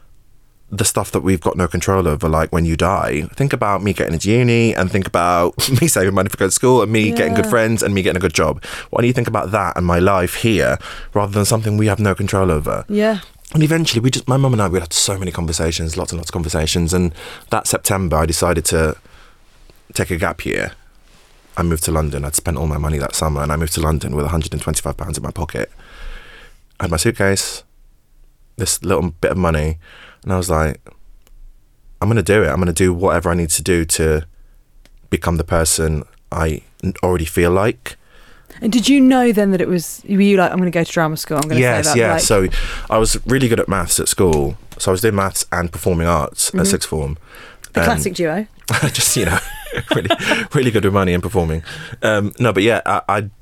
the stuff that we've got no control over, like when you die, think about me getting into uni and think about me saving money for going to school and me getting good friends and me getting a good job. Why don't you think about that and my life here rather than something we have no control over? Yeah. And eventually my mum and I, we had so many conversations, lots and lots of conversations. And that September, I decided to take a gap year. I moved to London. I'd spent all my money that summer and I moved to London with £125 in my pocket. I had my suitcase, this little bit of money, and I was like, I'm going to do it. I'm going to do whatever I need to do to become the person I already feel like. And did you know then that it was, were you like, I'm going to go to drama school, I'm going to say that? Yes. So I was really good at maths at school. So I was doing maths and performing arts at sixth form. The classic duo. Just, really good with money and performing. No, but yeah,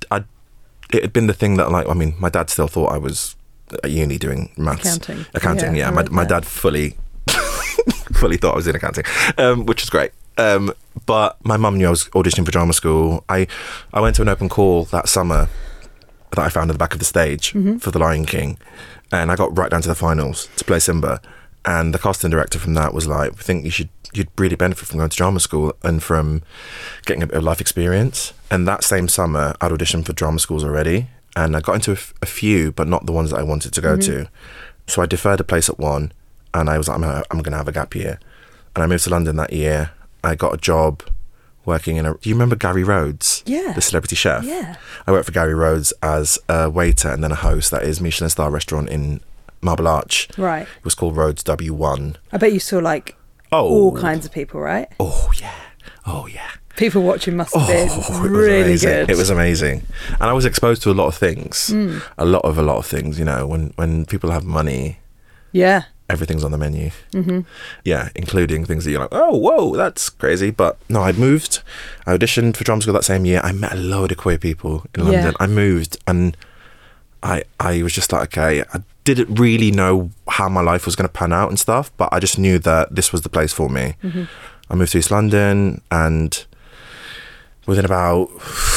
it had been the thing that, like, I mean, my dad still thought I was at uni doing maths. Accounting, yeah. My dad fully thought I was in accounting, which is great. But my mum knew I was auditioning for drama school. I went to an open call that summer that I found at the back of the stage for The Lion King, and I got right down to the finals to play Simba. And the casting director from that was like, I think you'd really benefit from going to drama school and from getting a bit of life experience. And that same summer, I'd auditioned for drama schools already, and I got into a few, but not the ones that I wanted to go to. So I deferred a place at one, and I was like, I'm going to have a gap year. And I moved to London that year. I got a job working in do you remember Gary Rhodes? Yeah. The celebrity chef? Yeah. I worked for Gary Rhodes as a waiter and then a host. That is Michelin star restaurant in Marble Arch. Right. It was called Rhodes W1. I bet you saw like all kinds of people, right? Oh yeah. People watching must have been really good. It was amazing. And I was exposed to a lot of things. A lot of things, you know, when people have money. Yeah. Everything's on the menu. Yeah, including things that you're like, oh, whoa, that's crazy. But no, I'd moved. I auditioned for drama school that same year. I met a load of queer people in London. I moved and I was just like, okay, I didn't really know how my life was going to pan out and stuff, but I just knew that this was the place for me. I moved to East London, and within about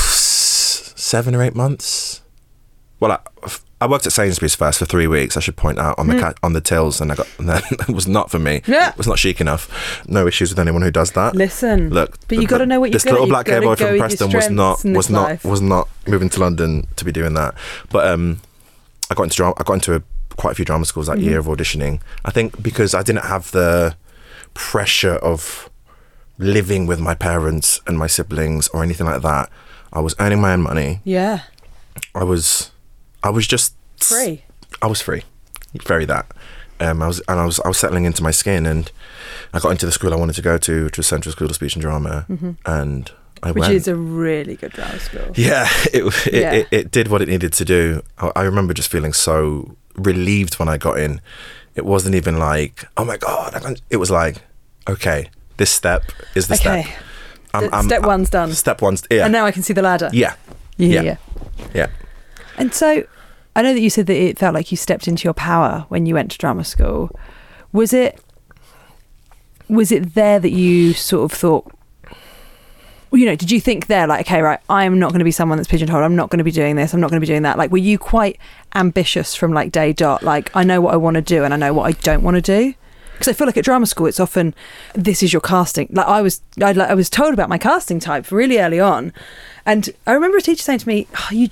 7 or 8 months, well, I worked at Sainsbury's first for 3 weeks, I should point out, on the tills, and then it was not for me. Yeah. It was not chic enough. No issues with anyone who does that. Listen, look, but you got to know what you're this little black hair boy from Preston was not moving to London to be doing that. But I got into quite a few drama schools that year of auditioning. I think because I didn't have the pressure of living with my parents and my siblings or anything like that. I was earning my own money. Yeah. I was just free. I was free, very that. I was settling into my skin, and I got into the school I wanted to go to, which was Central School of Speech and Drama, and I went. Which is a really good drama school. Yeah, it did what it needed to do. I remember just feeling so relieved when I got in. It wasn't even like, oh my God, it was like, okay, this step is the step. Step one's done. Step one's, yeah. And now I can see the ladder. Yeah. Yeah. And so I know that you said that it felt like you stepped into your power when you went to drama school. Was it there that you sort of thought, you know, did you think there, like, okay, right, I'm not going to be someone that's pigeonholed. I'm not going to be doing this. I'm not going to be doing that. Like, were you quite ambitious from like day dot? Like, I know what I want to do and I know what I don't want to do. Because I feel like at drama school, it's often, this is your casting. Like I was told about my casting type really early on. And I remember a teacher saying to me, I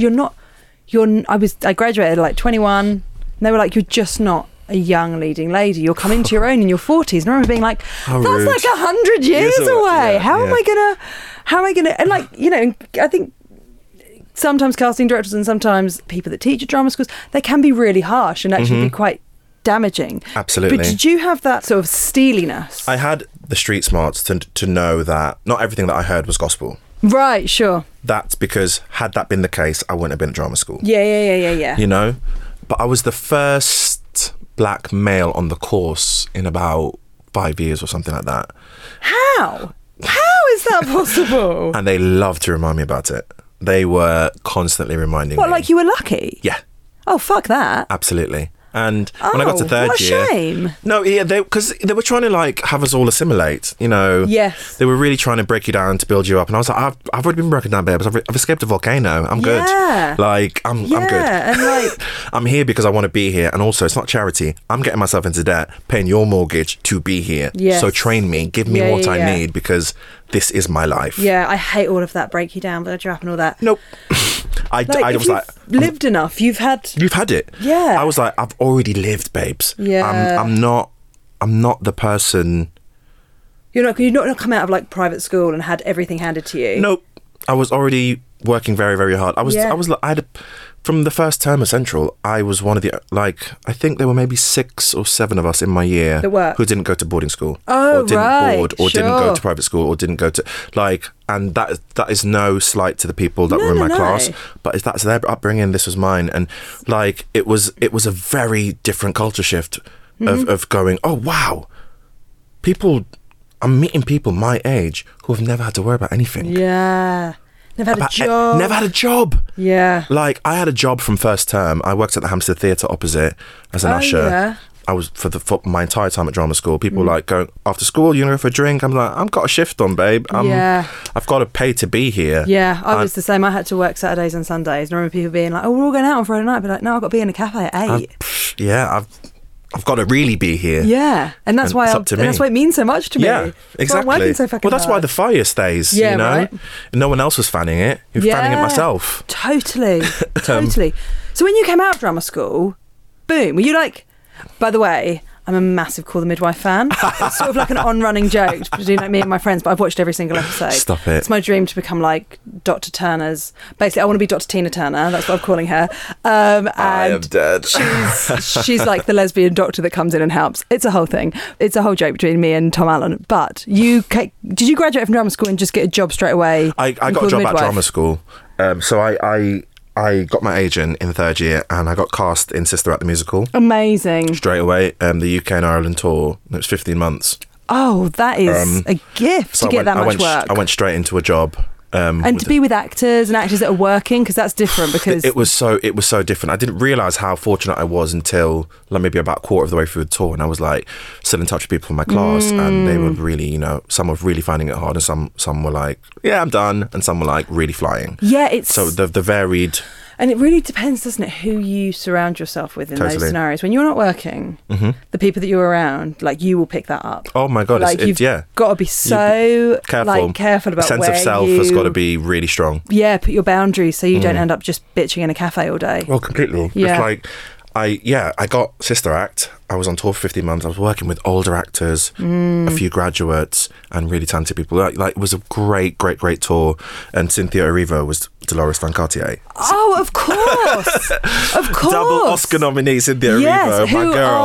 graduated at like 21. And they were like, you're just not a young leading lady. You're coming to your own in your 40s. And I remember being like, that's rude. like 100 years away. Yeah, how am I gonna, and like, you know, I think sometimes casting directors and sometimes people that teach at drama schools, they can be really harsh and actually be quite damaging. Absolutely. But did you have that sort of steeliness? I had the street smarts to know that not everything that I heard was gospel. Right, sure. That's because had that been the case, I wouldn't have been at drama school. Yeah. You know? But I was the first black male on the course in about 5 years or something like that. How is that possible? And they love to remind me about it. They were constantly reminding me. What, like you were lucky? Yeah. Oh, fuck that. Absolutely. And when I got to third year... what a shame. No, yeah, because they were trying to like have us all assimilate, you know. Yes. They were really trying to break you down to build you up. And I was like, I've already been broken down, babes. I've escaped a volcano. I'm good. Like, I'm good. And like... I'm here because I want to be here. And also, it's not charity. I'm getting myself into debt, paying your mortgage to be here. Yes. So train me, give me what I need because this is my life. Yeah, I hate all of that, break you down, build you up and all that. Nope. I was like, lived enough, you've had it. Yeah. I was like, I've already lived, babes. Yeah. I'm not the person. You're not come out of like private school and had everything handed to you. Nope. I was already working very, very hard. From the first term of Central, I was one of the, like, I think there were maybe 6 or 7 of us in my year who didn't go to boarding school. Oh, or didn't right. board, or didn't go to private school, or didn't go to, like, and that is no slight to the people that were in my class, but that's their upbringing, this was mine. And, like, it was a very different culture shift of going, oh, wow, I'm meeting people my age who have never had to worry about anything. Yeah. Never had a job. Yeah. Like, I had a job from first term. I worked at the Hampstead Theatre opposite as an usher. Yeah. I was for my entire time at drama school. People like going after school. You know, go for a drink. I'm like, I've got a shift on, babe. I've got to pay to be here. Yeah, I was the same. I had to work Saturdays and Sundays. And I remember people being like, "Oh, we're all going out on Friday night." But like, no, I've got to be in a cafe at 8. I've got to really be here. Yeah, and that's why that's why it means so much to me. Yeah, exactly. I'm working so fucking that's hard. why the fire stays. Yeah, you know, right. No one else was fanning it. You're fanning it myself. Totally. So when you came out of drama school, boom, were you like? By the way, I'm a massive Call the Midwife fan. It's sort of like an on-running joke between like me and my friends, but I've watched every single episode. Stop it. It's my dream to become like Dr. Turner's. Basically, I want to be Dr. Tina Turner. That's what I'm calling her. And I am dead. She's like the lesbian doctor that comes in and helps. It's a whole thing. It's a whole joke between me and Tom Allen. But did you graduate from drama school and just get a job straight away? I got a job at drama school. So I got my agent in the third year and I got cast in Sister Act the musical. Amazing. Straight away. The UK and Ireland tour. It was 15 months. Oh, that is a gift to get that much work. I went straight into a job. And to be with actors and actors that are working, because that's different. Because it was so different. I didn't realise how fortunate I was until like maybe about a quarter of the way through the tour, and I was like still in touch with people from my class, and they were really, you know, some were really finding it hard, and some were like, yeah, I'm done, and some were like really flying. Yeah, it's so the varied. And it really depends, doesn't it, who you surround yourself with in those scenarios. When you're not working, the people that you're around, like, you will pick that up. Oh my God, like, you've got to be so careful about sense of self has got to be really strong. Yeah, put your boundaries so you don't end up just bitching in a cafe all day. Well, completely. Yeah. It's like, I got Sister Act. I was on tour for 15 months. I was working with older actors, a few graduates, and really talented people. Like it was a great tour. And Cynthia Erivo was Dolores Van Cartier. Oh, of course, of course. Double Oscar nominee Cynthia Erivo, my girl.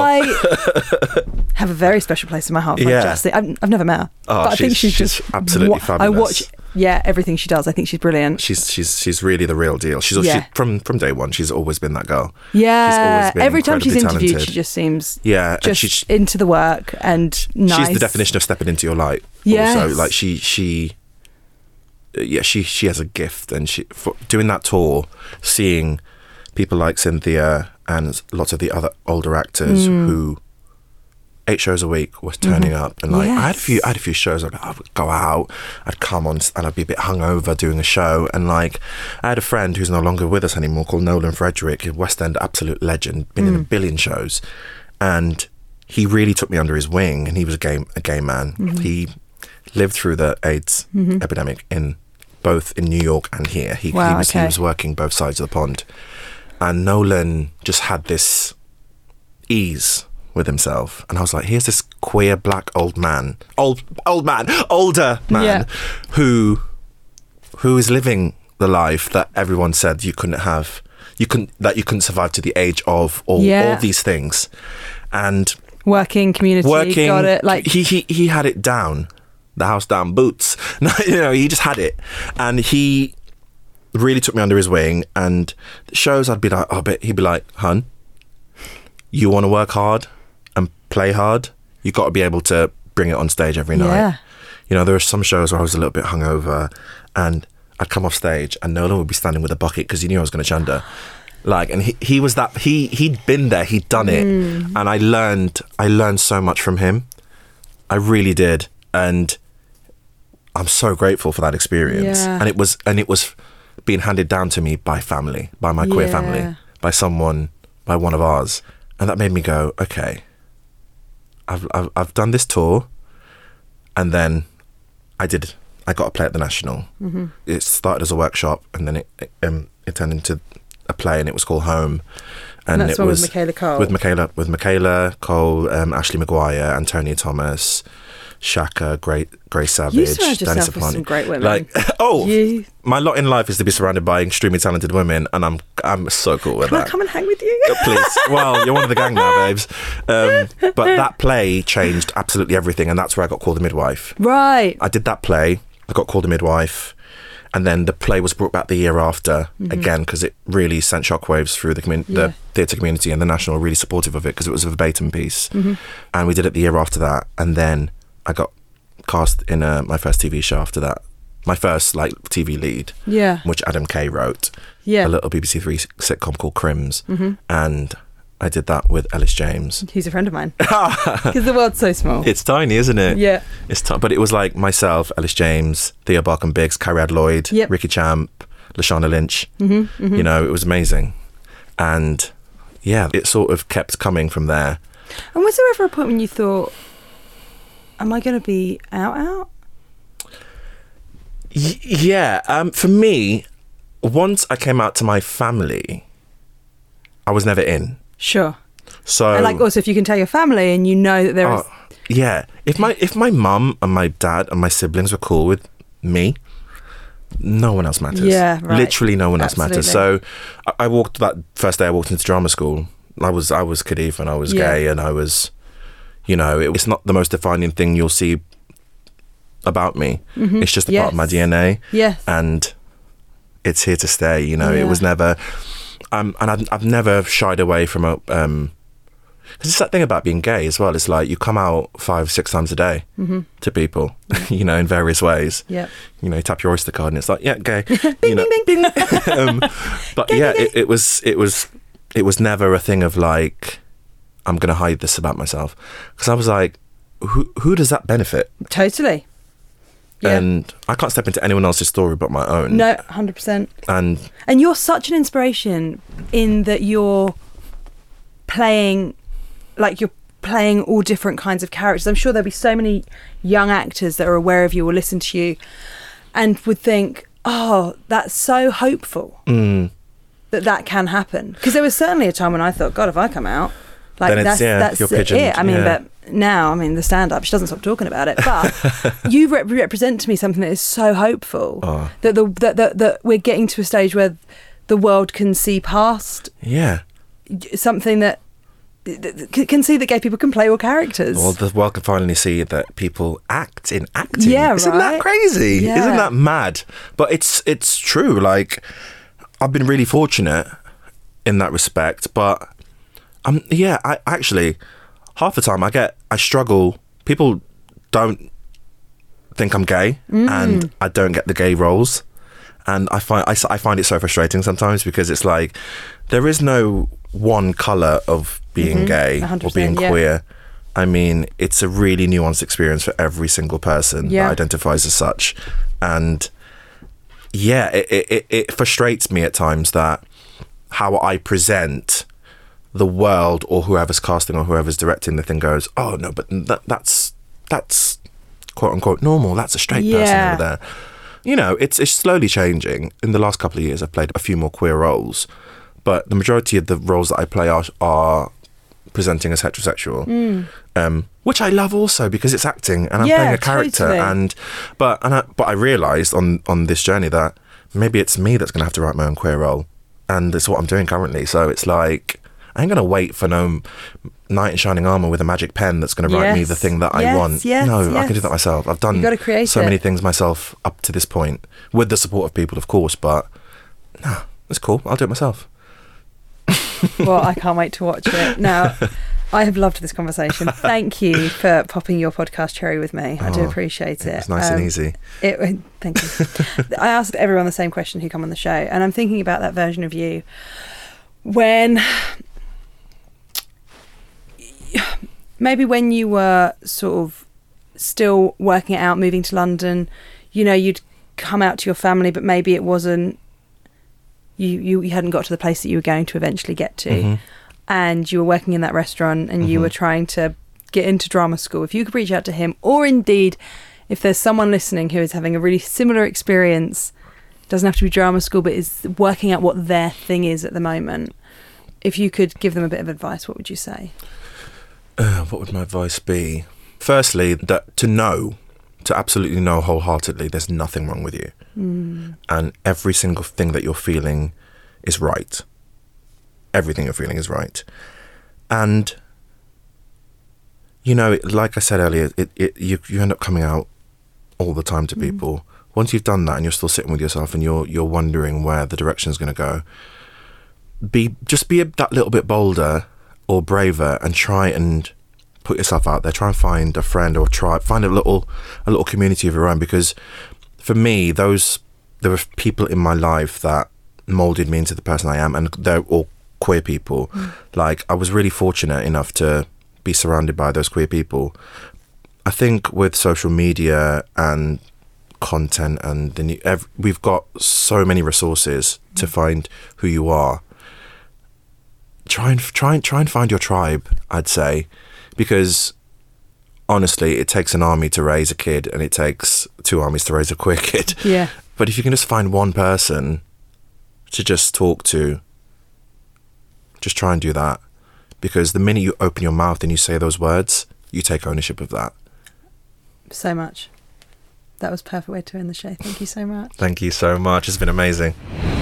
I have a very special place in my heart. Yeah. I've never met her, but I think she's just absolutely fabulous. I watch Yeah, everything she does, I think she's brilliant. She's really the real deal. She from day one, she's always been that girl. Yeah, she's always been every time she's interviewed, talented. she just seems just into the work and nice. She's the definition of stepping into your light. Yes. Also, like she has a gift, and for doing that tour, seeing people like Cynthia and lots of the other older actors who 8 shows a week was turning up, and like I had a few shows. I would go out, I'd come on, and I'd be a bit hungover doing a show, and like I had a friend who's no longer with us anymore called Nolan Frederick, a West End absolute legend, been in a billion shows, and he really took me under his wing, and he was a gay man. He lived through the AIDS epidemic in New York and here. He was working both sides of the pond, and Nolan just had this ease with himself, and I was like, here's this queer black older man who is living the life that everyone said you couldn't survive to the age of all these things, and working, got it. Like he had it down, the house down boots. He just had it, and he really took me under his wing. And the shows, I'd be like, he'd be like, hun, you want to work hard and play hard, you got to be able to bring it on stage every night. There were some shows where I was a little bit hungover, and I'd come off stage and Nolan would be standing with a bucket because he knew I was going to chunder. Like, and he was that, he'd been there, he'd done it, and I learned so much from him. I really did, and I'm so grateful for that experience. And it was being handed down to me by family, by my queer family, by one of ours, and that made me go, okay, I've done this tour, and then I got to play at the National. It started as a workshop, and then it turned into a play, and it was called Home, and that's it was with Michaela Cole. With Michaela Cole, Ashley Maguire, Antonia Thomas, Shaka, Grace Savage, you surround Danny yourself with Sapani. some great women. My lot in life is to be surrounded by extremely talented women, and I'm so cool with Can that. I come and hang with you? Please. Well, you're one of the gang now, babes. But that play changed absolutely everything, and that's where I got called a midwife. Right. I did that play, I got called a midwife, and then the play was brought back the year after, again, because it really sent shockwaves through the theatre community, and the National were really supportive of it because it was a verbatim piece. And we did it the year after that, and then I got cast in my first TV show after that. My first TV lead, which Adam Kay wrote, a little BBC Three sitcom called Crims, and I did that with Ellis James. He's a friend of mine. Because the world's so small. It's tiny, isn't it? Yeah. It's but it was like myself, Ellis James, Thea Barkham-Biggs, Carrie Lloyd, Ricky Champ, Lashana Lynch. It was amazing, and it sort of kept coming from there. And was there ever a point when you thought, am I going to be out? For me, once I came out to my family, I was never in. Sure. So, and also, if you can tell your family and you know that there is... Yeah. If my mum and my dad and my siblings were cool with me, no one else matters. Yeah, right. Literally no one else matters. So I walked that first day I walked into drama school. I was Khadif, and I was gay, and I was, it's not the most defining thing you'll see about me. It's just a part of my DNA. Yes. And it's here to stay, It was never... and I've never shied away from a... it's that thing about being gay as well. It's like you come out 5-6 times a day to people, in various ways. Yeah. You tap your Oyster card and it's like, gay. Bing, bing, bing, bing. But gay. It was never a thing of like, I'm going to hide this about myself. Because I was like, who does that benefit? Totally. Yeah. And I can't step into anyone else's story but my own. No, 100%. And you're such an inspiration in that you're playing all different kinds of characters. I'm sure there'll be so many young actors that are aware of you or listen to you and would think, oh, that's so hopeful that can happen. Because there was certainly a time when I thought, God, if I come out, then that's your pigeon. It. But now, the stand-up, she doesn't stop talking about it. But you represent to me something that is so hopeful that we're getting to a stage where the world can see past something that can see that gay people can play all characters. Well, the world can finally see that people act in acting. Yeah, Isn't right? that crazy? Yeah. Isn't that mad? But it's true. Like, I've been really fortunate in that respect. But I actually, half the time I struggle. People don't think I'm gay, and I don't get the gay roles. And I find it so frustrating sometimes, because it's like there is no one colour of being gay or being queer. I mean, it's a really nuanced experience for every single person that identifies as such. And yeah, it frustrates me at times that how I present the world, or whoever's casting or whoever's directing the thing, goes, oh no, but that's quote unquote normal. That's a straight person over there. You know, it's slowly changing. In the last couple of years, I've played a few more queer roles, but the majority of the roles that I play are presenting as heterosexual, which I love also, because it's acting and I'm playing a character. Totally. But I realised on this journey that maybe it's me that's going to have to write my own queer role, and it's what I'm doing currently. So it's like, I ain't going to wait for no knight in shining armour with a magic pen that's going to write me the thing that I want. I can do that myself. I've done so many things myself up to this point, with the support of people, of course, but no, it's cool. I'll do it myself. Well, I can't wait to watch it. Now, I have loved this conversation. Thank you for popping your podcast cherry with me. I do appreciate it. It's nice and easy. Thank you. I asked everyone the same question who come on the show, and I'm thinking about that version of you when you were sort of still working it out, moving to London, you know, you'd come out to your family, but maybe it wasn't, you hadn't got to the place that you were going to eventually get to, and you were working in that restaurant, and you were trying to get into drama school. If you could reach out to him, or indeed if there's someone listening who is having a really similar experience, doesn't have to be drama school, but is working out what their thing is at the moment, if you could give them a bit of advice, what would you say? What would my advice be? Firstly, that to absolutely know wholeheartedly there's nothing wrong with you. And every single thing that you're feeling is right. Everything you're feeling is right. And, you know, like I said earlier, you end up coming out all the time to people. Once you've done that and you're still sitting with yourself and you're wondering where the direction is going to go, be that little bit bolder or braver, and try and put yourself out there. Try and find a friend or find a little community of your own, because for me, there were people in my life that molded me into the person I am, and they're all queer people. Like, I was really fortunate enough to be surrounded by those queer people. I think with social media and content and we've got so many resources to find who you are. Try and find your tribe, I'd say, because honestly, it takes an army to raise a kid, and it takes 2 armies to raise a queer kid. Yeah. But if you can just find one person to just talk to, just try and do that, because the minute you open your mouth and you say those words, you take ownership of that. So much. That was a perfect way to end the show. Thank you so much. Thank you so much. It's been amazing.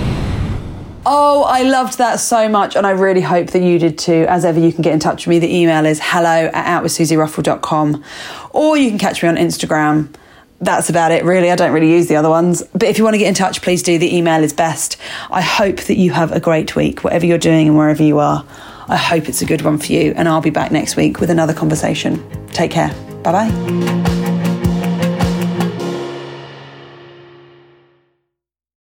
Oh, I loved that so much, and I really hope that you did too. As ever, you can get in touch with me. The email is hello@outwithsusieruffell.com, or you can catch me on Instagram. That's about it, really. I don't really use the other ones. But if you want to get in touch, please do. The email is best. I hope that you have a great week, whatever you're doing and wherever you are. I hope it's a good one for you, and I'll be back next week with another conversation. Take care. Bye-bye.